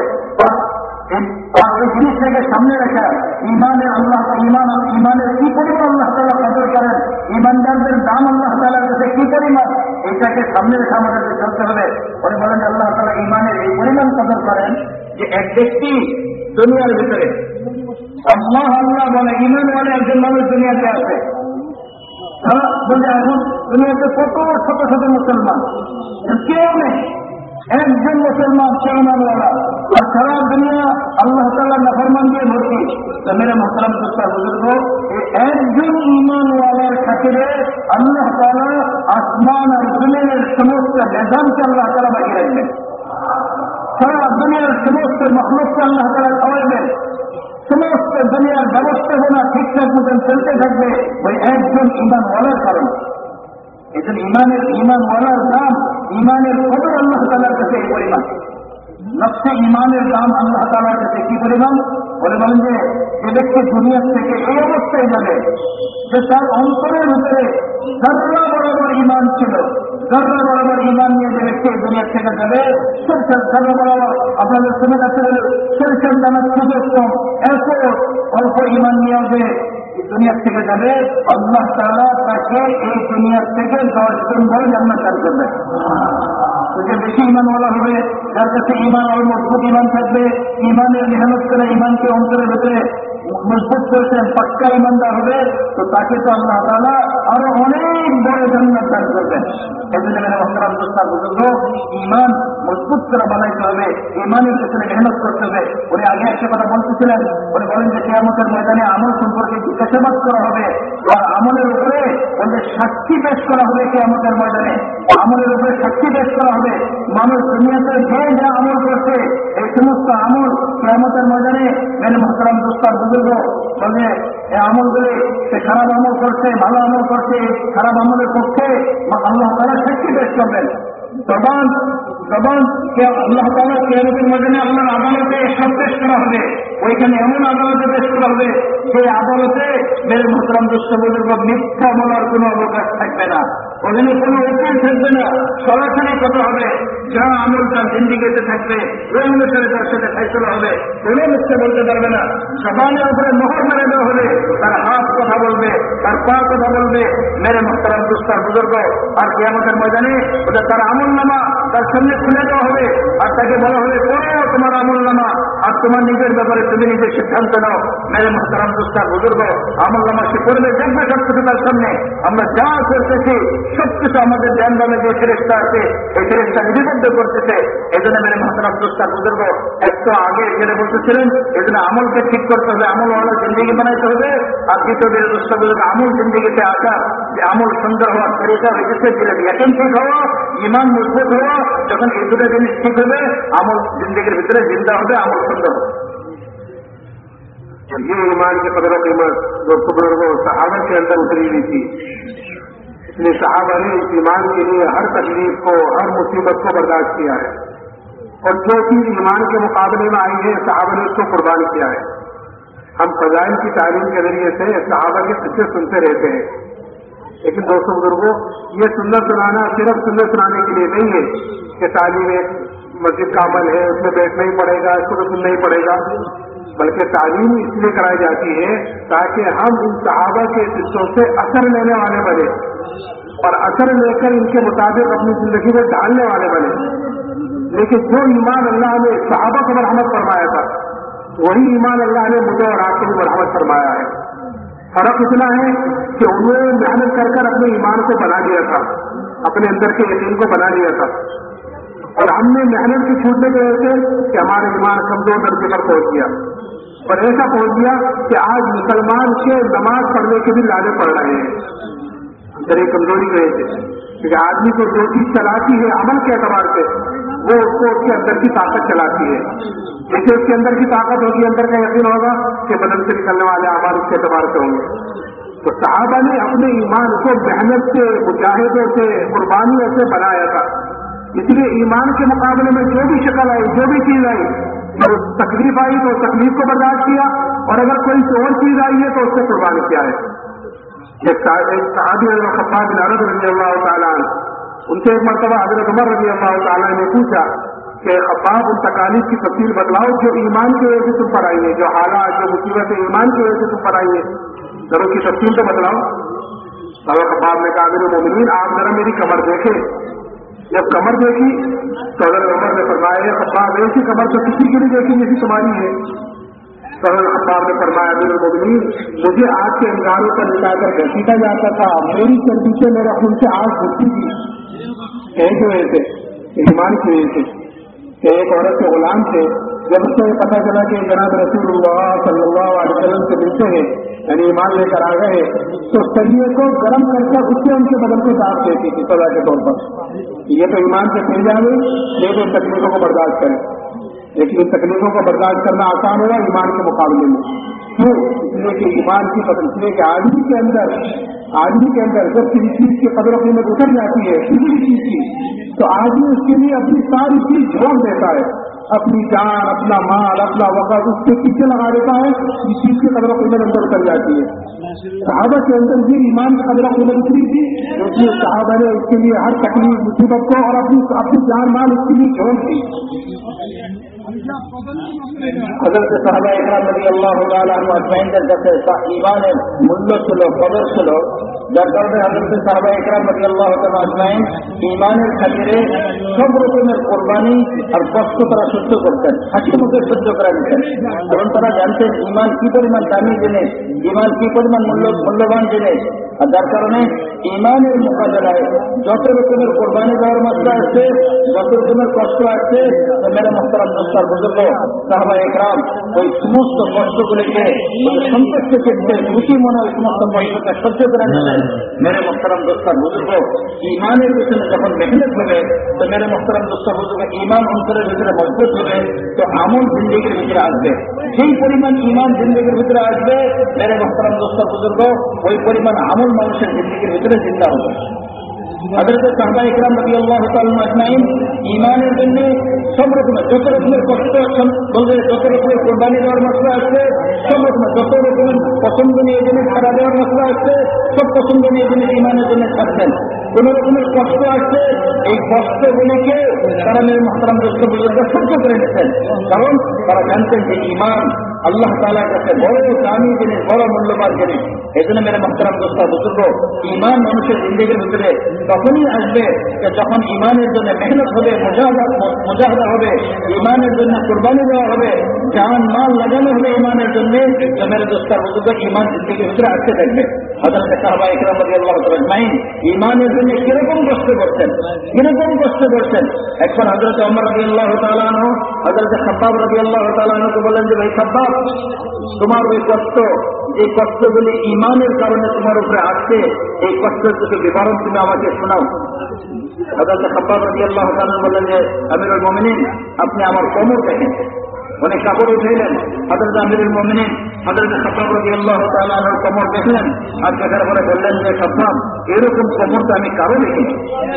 এই জিনিসটাকে সামনে রাখা, ইমানের আল্লাহ ইমান ইমানের কি পরিমাণ আল্লাহ তাআলা কদর করেন, ইমানদারদের দাম আল্লাহ তাআলার কাছে কি পরিমাণ, এটাকে সামনে রেখে আমাদেরকে চলতে হবে। উনি বলেন আল্লাহ তাআলা ইমানের এই পরিমাণ কদর করেন যে এক ব্যক্তি দুনিয়ার ভিতরে আল্লাহ আল্লাহ বলে ইমান বলে একজন মানুষ দুনিয়াতে আছে, তারা বলে এখন দুনিয়াতে কত শত শত মুসলমান, কেউ নেই একজন মুসলমান ইমানওয়ালা, আর সারা দুনিয়া আল্লাহ তাআলা নাফরমান দিয়ে ভর্তি। তো মেরে মোহতরম দোস্ত বুজুর্গ, এই একজন ইমানওয়ালার খাতিরে আল্লাহ তাআলা আসমান আর জমিনের সমস্ত নিজামকে আল্লাহ তাআলা বাকিয়ে রাখবেন, সারা দুনিয়ার সমস্ত মখলুককে আল্লাহ তাআলা খাওয়াইবেন, সমস্ত দুনিয়ার ব্যবস্থাপনা ঠিকঠাক মতন চলতে থাকবে ওই একজন ইমানওয়ালার কারণে। এজন্য ইমানের ইমানওয়ালার দাম, ইমানের কদর আল্লাহ তাআলার কাছে এই পরিমাণ। নফসে ইমানের দাম আল্লাহ তাআলার কাছে কি পরিমাণ? বলে বলেন যে যে ব্যক্তি দুনিয়ার থেকে এই অবস্থায় যাবে যে তার অন্তরের ভিতরে যার্রা বরাবর ইমান ছিল, যার্রা বরাবর ইমান নিয়ে যে ব্যক্তি দুনিয়ার থেকে যাবে, যার্রা বরাবর আপনাদের শুনে যাচ্ছে বলে সরিষার দানার সুযোগ কম, এত অল্প ইমান নিয়েও যে দুনিয়ার থেকে যাবে, আল্লাহ তাআলা তাকে এই দুনিয়ার থেকে দশ গুণ বড় জান্নাত দান করবে। তো যে বেশি ইমানওয়ালা হবে, যার কাছে ইমান আরো মজবুত ইমান থাকবে, ইমানের মেহনত করে ইমানকে অন্তরের ভেতরে মজবুত করেছেন, পাক্কা ইমানদার হবে, তো তাকে তো আল্লাহ তাআলা আরো অনেক বড় জান্নাত দান করবেন। এই জন্য মেরে মোহতরম দোস্ত বুজুর্গ, ইমান মজবুত করে বানাইতে হবে, ইমানের পেছনে মেহনত করতে হবে। উনি আগে একটা কথা বলতেছিলেন, উনি বলেন যে কিয়ামতের ময়দানে আমল সম্পর্কে জিজ্ঞাসাবাদ করা হবে, আর আমলের উপরে ওদের সাক্ষী পেশ করা হবে। কিয়ামতের ময়দানে আমলের উপরে সাক্ষী পেশ করা হবে। মানুষ দুনিয়াতে যে যা আমল করছে এই সমস্ত আমল কিয়ামতের ময়দানে মেরে মোহতরম দোস্ত বুজুর্গ বলে এই আমলগুলি সে খারাপ আমল করছে, ভালো আমল করছে, খারাপ আমলের পক্ষে আল্লাহ তাআলা সাক্ষী পেশ করবেন। জবান জবান আল্লাহ তাআলা কিয়ামতের ময়দানে আল্লাহর আদালতে সব পেশ করা হবে। ওইখানে এমন আদালতে পেশ করা হবে সেই আদালতে মেরে মোহতরম দোস্ত বুজুর্গ মিথ্যা বলার কোনো অবকাশ থাকবে না, ওখানে কোনো উকিল থাকবে না, সরাসরি কথা হবে, যা আমল তার জিন্দিগিতে থাকবে ওই অনুসারে তার সাথে ফয়সালা হবে, কোনো মিথ্যা বলতে পারবে না। জবানের উপরে মোহর মেরে দেওয়া হবে, তার হাত কথা বলবে, তার পা কথা বলবে। মেরে মোহতরম দোস্ত বুজুর্গ, আর কিয়ামতের ময়দানে ওটা তার আমল নামা তার সামনে খুলে দেওয়া হবে, আর তাকে বলা হবে পড়ো তোমার আমল নামা, আর তোমার নিজের ব্যাপারে তুমি নিজের সিদ্ধান্ত নাও। মেরে মোহতরম দোস্ত বুজুর্গ, আমল নামা সে করবে, দেখবে সবকিছু তার সামনে, আমরা যা করতেছি সবকিছু আমাদের ধ্যান দামে যে ফেরেশতা আছে এই ফেরেশতা নিবদ্ধ করতেছে। এই জন্য মেরে মোহতরম দোস্ত বুজুর্গ, একটু আগে যেটা বলতেছিলেন, এই জন্য আমলকে ঠিক করতে হবে, আমল ওয়ালা জিন্দিগি বানাইতে হবে। আর দ্বিতীয় মেরে দোস্ত বুজুর্গ, আমল জিন্দিগিতে আসা, যে আমল সুন্দর হওয়ার তরিকা হয়েছে যেটা এখন ঠিক হওয়া, ইমান মজবুত হওয়া, যখন এই দুটো জিনিস ঠিক হবে আমল জিন্দিগির ভিতরে জিন্দা হবে, আমল সুন্দর হবে। ये ईमान की कदर कीमत जो बुजुर्गों सहाबा के अंदर उतरी हुई थी, इसलिए सहाबा ने इस ईमान के लिए हर तकलीफ को, हर मुसीबत को बर्दाश्त किया है, और जो चीज ईमान के मुकाबले में आई है सहाबा ने उसको कुर्बान किया है। हम फजाइल की तालीम के जरिए से सहाबा के किस्से सुनते रहते हैं, लेकिन दोस्तों बुजुर्गों, ये सुन्नत सुनाना सिर्फ सुन्नत सुनाने के लिए नहीं है कि तालीम एक मस्जिद का अमल है, उसमें बैठना ही पड़ेगा, इसको तो सुनना ही पड़ेगा, बल्कि तालीम इसलिए कराई जाती है ताकि हम इन सहाबा के किस्सों से असर लेने वाले बने, और असर लेकर इनके मुताबिक अपनी जिंदगी में डालने वाले बने। लेकिन जो ईमान अल्लाह ने सहाबा को मरहमत फरमाया था, وہی ایمان اللہ نے مجھے اور آپ کو بھی مرحمت فرمایا ہے. فرق اتنا ہے کہ انہوں نے محنت کر کر اپنے ایمان کو بنا لیا تھا, اپنے اندر کے یقین کو بنا لیا تھا, اور ہم نے محنت کی چھوٹنے کی وجہ سے کہ ہمارا ایمان کمزور درجے پر پہنچ گیا, اور ایسا پہنچ گیا کہ آج مسلمان کے نماز پڑھنے کے بھی لانے پڑ رہے ہیں اندر ایک کمزوری کی وجہ سے. کیونکہ آدمی کو جو چیز چلاتی ہے عمل کے اعتبار سے, وہ اس کو اس کے اندر کی طاقت چلاتی ہے. جیسے اس کے اندر کی طاقت ہوگی, اندر کا یقین ہوگا کہ بدن سے نکلنے والے اعمال اس کے اعتبار سے ہوں گے. تو صحابہ نے اپنے ایمان کو محنت سے, مجاہدوں سے, قربانیوں سے بنایا تھا. اس لیے ایمان کے مقابلے میں جو بھی شکل آئی, جو بھی چیز آئی, تو تکلیف آئی تو تکلیف کو برداشت کیا, اور اگر کوئی اور چیز آئی ہے تو اس سے قربانی کیا ہے. ایک صحابی خباب بن عرب رضی اللہ تعالیٰ عنہ, ان سے ایک مرتبہ حضرت عمر رضی اللہ تعالیٰ نے پوچھا کہ خباب ان تکالیف کی تفصیل بتلاؤ جو ایمان کی وجہ سے تم پر آئی ہے, جو حالات, جو مصیبت ایمان کی وجہ سے تم پر آئی ہے, ذرا کی تفصیل تو بتلاؤ. حضرت خباب نے کہا امیر المومنین آپ ذرا میری کمر دیکھیں. جب کمر دیکھی تو حضرت عمر نے فرمایا خباب ایسی کمر تو کسی کی نہیں دیکھی جیسی تمہاری ہے. تو حضرت خباب نے فرمایا امیر المومنین مجھے آگ کے انگاروں پر لٹا کر گھسیٹا جاتا تھا, میری چلتی سے میرا خون سے آگ گھٹتی تھی. ایک وجہ سے, ایمان کی وجہ سے کہ ایک عورت کے غلام تھے. جب اس کو یہ پتا چلا کہ جناب رسول اللہ صلی اللہ علیہ وسلم سے ملتے ہیں, یعنی ایمان لے کر آ گئے, تو سریے کو گرم کر کر اس سے ان کے بدن کو داغ دیتی تھی سزا کے طور پر. یہ تو ایمان سے پھیل جائے, یہ تو تکلیفوں کو برداشت کریں. لیکن ان تکلیفوں کو برداشت کرنا آسان ہوگا ایمان کے مقابلے میں. کیوں؟ اس لیے کہ ایمان کی قدر, اس لیے کہ آدمی کے اندر آدمی کے اندر جب کسی چیز کی قدر و قیمت اتر جاتی ہے, کسی بھی چیز کی, تو آدمی اس کے لیے اپنی ساری چیز جھوڑ دیتا ہے, اپنی جان, اپنا مال, اپنا وقت اس کے پیچھے لگا دیتا ہے. اس چیز کی قدر و قیمت اندر اتر جاتی ہے. صحابہ کے اندر بھی ایمان کی قدر و قیمت اتری تھی, اس لیے صحابہ نے اس کے لیے ہر تکلیف مصیبت کو اور اپنی اپنی جان مال اس کے لیے چھوڑ دی. حضرت صحابہ اکرام رضی اللہ تعالیٰ عنہ اجمعین در কাছে ঈমান এর মূল্য ছিল, কদর ছিল, যার কারণে হযরত সাহাবা ইকরাম রাদিয়াল্লাহু তাআলা আজমাইন ঈমানের খাতিরে সব রকমের কুরবানি আর কষ্ট তারা সহ্য করতেন, হাসি মুখে সহ্য করে নিতেন. কারণ তারা জানতেন ঈমান কি পরিমাণ দামি জিনিস, ঈমান কি পরিমাণ মূল্য মূল্যবান জিনিস. আর যার কারণে ঈমানের মোকাবেলায় যত রকমের কুরবানি দেওয়ার মাসলা আসছে, যত রকমের কষ্ট আসছে, তো মেরে মুহতারাম দোস্ত আর বুজুর্গ সাহাবা ইকরাম ওই সমস্ত কষ্টগুলিকে সন্তুষ্ট চিত্তে খুশি মনে ওই সমস্ত কষ্টকে সহ্য করে নিলেন. মেরে মুহতারাম দোস্ত আর বুজুর্গ ঈমানের পিছনে যখন মেহনত হবে, তো মেরে মুহতারাম দোস্ত আর বুজুর্গ ঈমান অন্তরের ভিতরে মজবুত হবে, তো আমল জিন্দেগির ভিতরে আসবে. সেই পরিমাণ ঈমান জিন্দেগির ভিতরে আসবে মেরে মুহতারাম দোস্ত আর বুজুর্গ, ওই পরিমাণ আমল মানুষের জিন্দেগির ভিতরে জিন্দা হবে. হযরত সাহাবা ইকরাম রাদিয়াল্লাহু তাআলা আজমাইন ঈমানের জন্য সব রকমের যত রকমের কষ্ট বলবে, যত রকমের কোরবানি দেওয়ার মশলা আছে, সব রকমের যত রকমের পছন্দনীয় জিনিস ছাড়া দেওয়ার মশলা আছে, সব পছন্দনীয় জিনিস ঈমানের জন্য ছাড়ছেন. কোন রকমের কষ্ট আসছে, এই কষ্টগুলিকে তারা মেরে মুহতারাম দোস্ত বুজুর্গ সহ্য করে নিতেন. কারণ তারা জানতেন যে ঈমান আল্লাহ তাআলার কাছে বড় দামি জিনিস, বড় মূল্যবান জিনিস. এই জন্য মেরে মুহতারাম দোস্ত বুজুর্গ ঈমান মানুষের জিন্দেগির ভিতরে তখনই আসবে যখন ঈমানের জন্য মেহনত হবে, মুজাহাদা হবে, ঈমানের জন্য কুরবানি দেওয়া হবে, জান মাল লাগানো হবে ঈমানের জন্য. মেরে দোস্তার বুজুর্গ ঈমান জিন্দেগির ভিতরে আসতে থাকবে. হযরত সাহাবা ইকরাম রাদিয়াল্লাহু তাআলা আজমাইন ঈমানের জন্য কিরকম কষ্ট করতেন, কিরকম কষ্ট করতেন. এখন হযরত ওমর রাদিয়াল্লাহু তাআলা আনহু হযরত খাব্বাব রাদিয়াল্লাহু তাআলা আনহুকে বলেন যে ভাই খাব্বাব, তোমার ওই কষ্ট, এই কষ্টগুলি ঈমানের কারণে তোমার উপরে আসছে, এই কষ্টের কিছু বিবরণ তুমি আমাকে শোনাও. হযরত খাব্বাব রাদিয়াল্লাহু তাআলা বললেন যে আমিরুল মুমিনিন, আপনি আমার কোমর দেখেন. উনি কাপড় উঠাইলেন. হযরত আমিরুল মুমিনিন হযরত খাব্বাব রাদিয়াল্লাহু তাআলা আনহুর কোমর দেখলেন, আর দেখার পরে বললেন যে খাব্বাব, এরকম কোমর তো আমি কারো দেখিনি,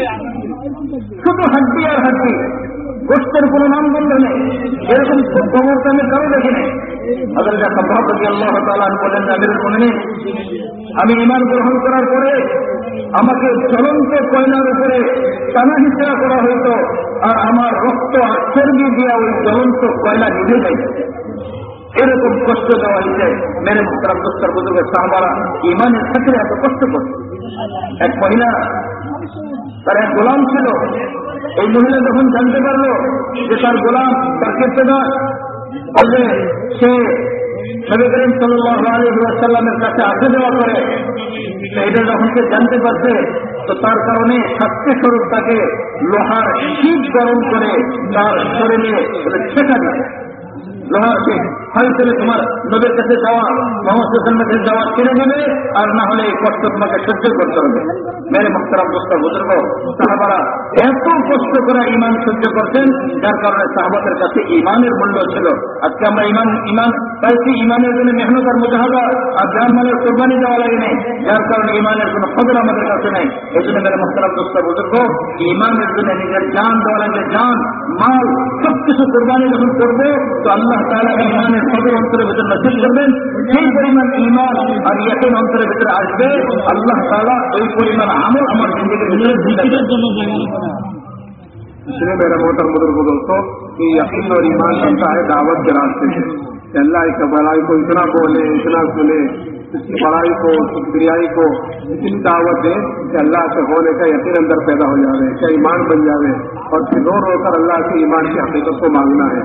শুধু হাড্ডি আর হাড্ডি, গোশতের কোনো নাম বলল নেই, এরকম কোমর তো আমি কারো দেখিনি. হযরত খাব্বাব রাদিয়াল্লাহু তাআলা আনহু বললেন আমিরুল মুমিনিন, আমি ঈমান গ্রহণ করার পরে আমাকে জ্বলন্ত কয়লার উপরে টানা হিচড়া করা হইতো, আর আমার রক্ত আর চর্বি দিয়া ওই জ্বলন্ত কয়লা নিভে যাইত, এরকম কষ্ট দেওয়া হয়েছে. মেরে মুহতারাম দোস্তার বুজুর্গের সাহাবারা ঈমানের ক্ষেত্রে এত কষ্ট করছে. এক মহিলা, তার এক গোলাম ছিল. এই মহিলা যখন জানতে পারলো যে তার গোলাম তার ক্ষেত্রে বললে সে নবী করিম সাল্লাল্লাহু আলাইহি ওয়াসাল্লামের কাছে আসা যাওয়া করে, এটা যখন সে জানতে পারছে তো তার কারণে শাস্তি স্বরূপ তাকে লোহার শীত গরম করে তার শরীরে ছেঁকা দিচ্ছে। লোহার শীত হয়তো তোমার নবীর কাছে যাওয়া, মোহাম্মদের কাছে যাওয়া ছেড়ে দেবে, আর না হলে এই কষ্ট তোমাকে সহ্য করতে হবে। মেরে মোহতারাম দোস্ত বুজুর্গ, সাহাবারা এত কষ্ট করে ইমান সহ্য করতেন, যার কারণে সাহাবাদের কাছে ইমানের মূল্য ছিল। আজকে আমরা ইমান ইমান পাইছি, ইমানের জন্য মেহনত আর মুজাহাদা আর জান মালের কোরবানি দেওয়া লাগে নেই, যার কারণে ইমানের কোনো কদর আমাদের কাছে নেই। এই জন্য মেরে মোহতারাম দোস্ত বুজুর্গ, ইমানের জন্য নিজের জান দেওয়া লাগে, জান মাল সবকিছু কোরবানি যখন করবো তো আল্লাহ তাআলা ইমানের কদর অন্তরের ভিতরে নসিব করবেন। সেই পরিমাণ ইমান আর ইয়াকিন অন্তরের ভিতরে আসবে, আল্লাহ তাআলা ওই পরিমাণ আমল আমার জিন্দেগির ভিতরে দিতে জন্য জায়গা। इसलिए मेरा मोहतर बुजुर्ग दोस्तों, कि यकीन और ईमान बनता है दावत के रास्ते से। अल्लाह की बड़ाई को इतना बोले, इतना सुने, इसकी बड़ाई को, उसकी बुराई को इतनी दावत दे कि अल्लाह से होने का यकीन अंदर पैदा हो जावे, क्या ईमान बन जावे, और फिर रो रो कर अल्लाह से ईमान की हकीकत को मांगना है।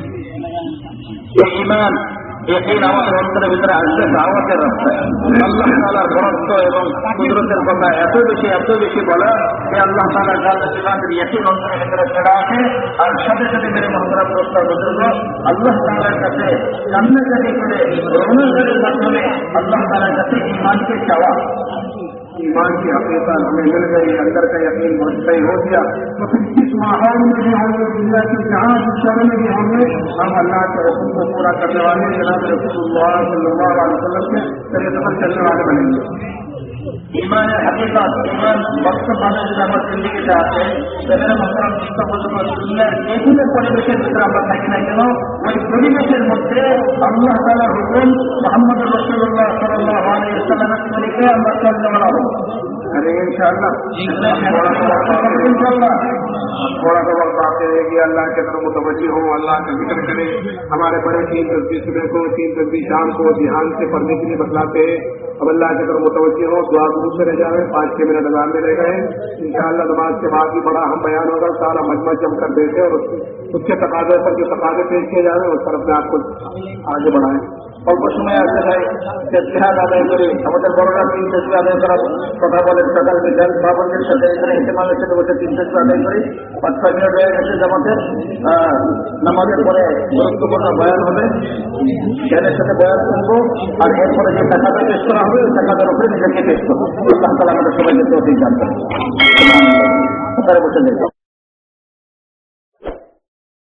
ये ईमान यकीन আমাদের অন্তরের ভিতরে আসবে দাওয়াতের রাস্তায়। আল্লাহ তাআলার বরত্ব এবং কুদরতের কথা এত বেশি এত বেশি বলা যে আল্লাহ তাআলার জান্নাতের यकीन অন্তরের ভিতরে চলে আসে। আর সাথে সাথে মেরে মুহতারাম দোস্ত বুজুর্গ, আল্লাহ তাআলার কাছে কান্নাকাটি করে রোনাকাটির মাধ্যমে আল্লাহ তাআলার কাছে ঈমানকে চাওয়া। ईमान की हकीकत हमें मिल गई, अंदर का यकीन सही हो गया, तो फिर इस माहौल में भी हम दुनिया की जहाँ जिस शहर में भी होंगे, हम अल्लाह के हुक्म को पूरा करने वाले जनाब रसूलुल्लाह सल्लल्लाहु अलैहि वसल्लम के तरीके पर चलने वाले बनेंगे। ईमान हकीकत ईमान वक्त पाने যদি আমার জিন্দিগিতে আছে, সেখানে মোহতারাম দোস্ত বুজুর্গ, দুনিয়ার যেগুলো পরিবেশের ভিতরে আমরা থাকি না কেন, ওই পরিবেশের মধ্যে আল্লাহ তাআলার হুকুম মুহাম্মদ রাসূলুল্লাহ সাল্লাল্লাহু আলাইহি ওয়াসাল্লামের তরিকে আমরা চলতে হবো। अरे इंशाअल्लाह इंशाअल्लाह थोड़ा सा वक्त आते हैं कि अल्लाह के तरफ मुतवज्जह हो, अल्लाह का जिक्र करें। हमारे बड़े तीन तस्वीर सुबह को, तीन तस्वीर शाम को ध्यान से पढ़ने के लिए बतलाते हैं। अब अल्लाह की तरफ मुतवज्जह हो, दुआ गुरु से रह जाए, पाँच छह मिनट अजान में रह गए। इंशाअल्लाह नमाज के बाद भी बड़ा हम बयान होगा, सारा मजमा जम कर देते और उसके तकाजे पर जो तकाजे पेश किए जा रहे हैं उस तरफ में आपको आगे बढ़ाएं। অল্প সময় আসতে চাই তেসবিহাত আদায় করি। আমাদের বড়রা তিন তেসবিহ আদায় করার কথা বলেন, সকাল বিকাল বাবনদের সাথে এখানে ইহতিমামের সাথে বসে তিন তেসবিহ আদায় করি। পাঁচ ছয় মিনিট হয়ে গেছে জামাতের। নামাজের পরে গুরুত্বপূর্ণ বয়ান হবে, জ্ঞানের সাথে বয়ান শুনবো, আর এরপরে যে টাকাটা পেশ করা হবে ওই টাকাটার উপরে নিজেকে পেশ করবো। আল্লাহ তাআলা আমাদের সবাইকে তৌফিক দান করেন। বসে দেখো।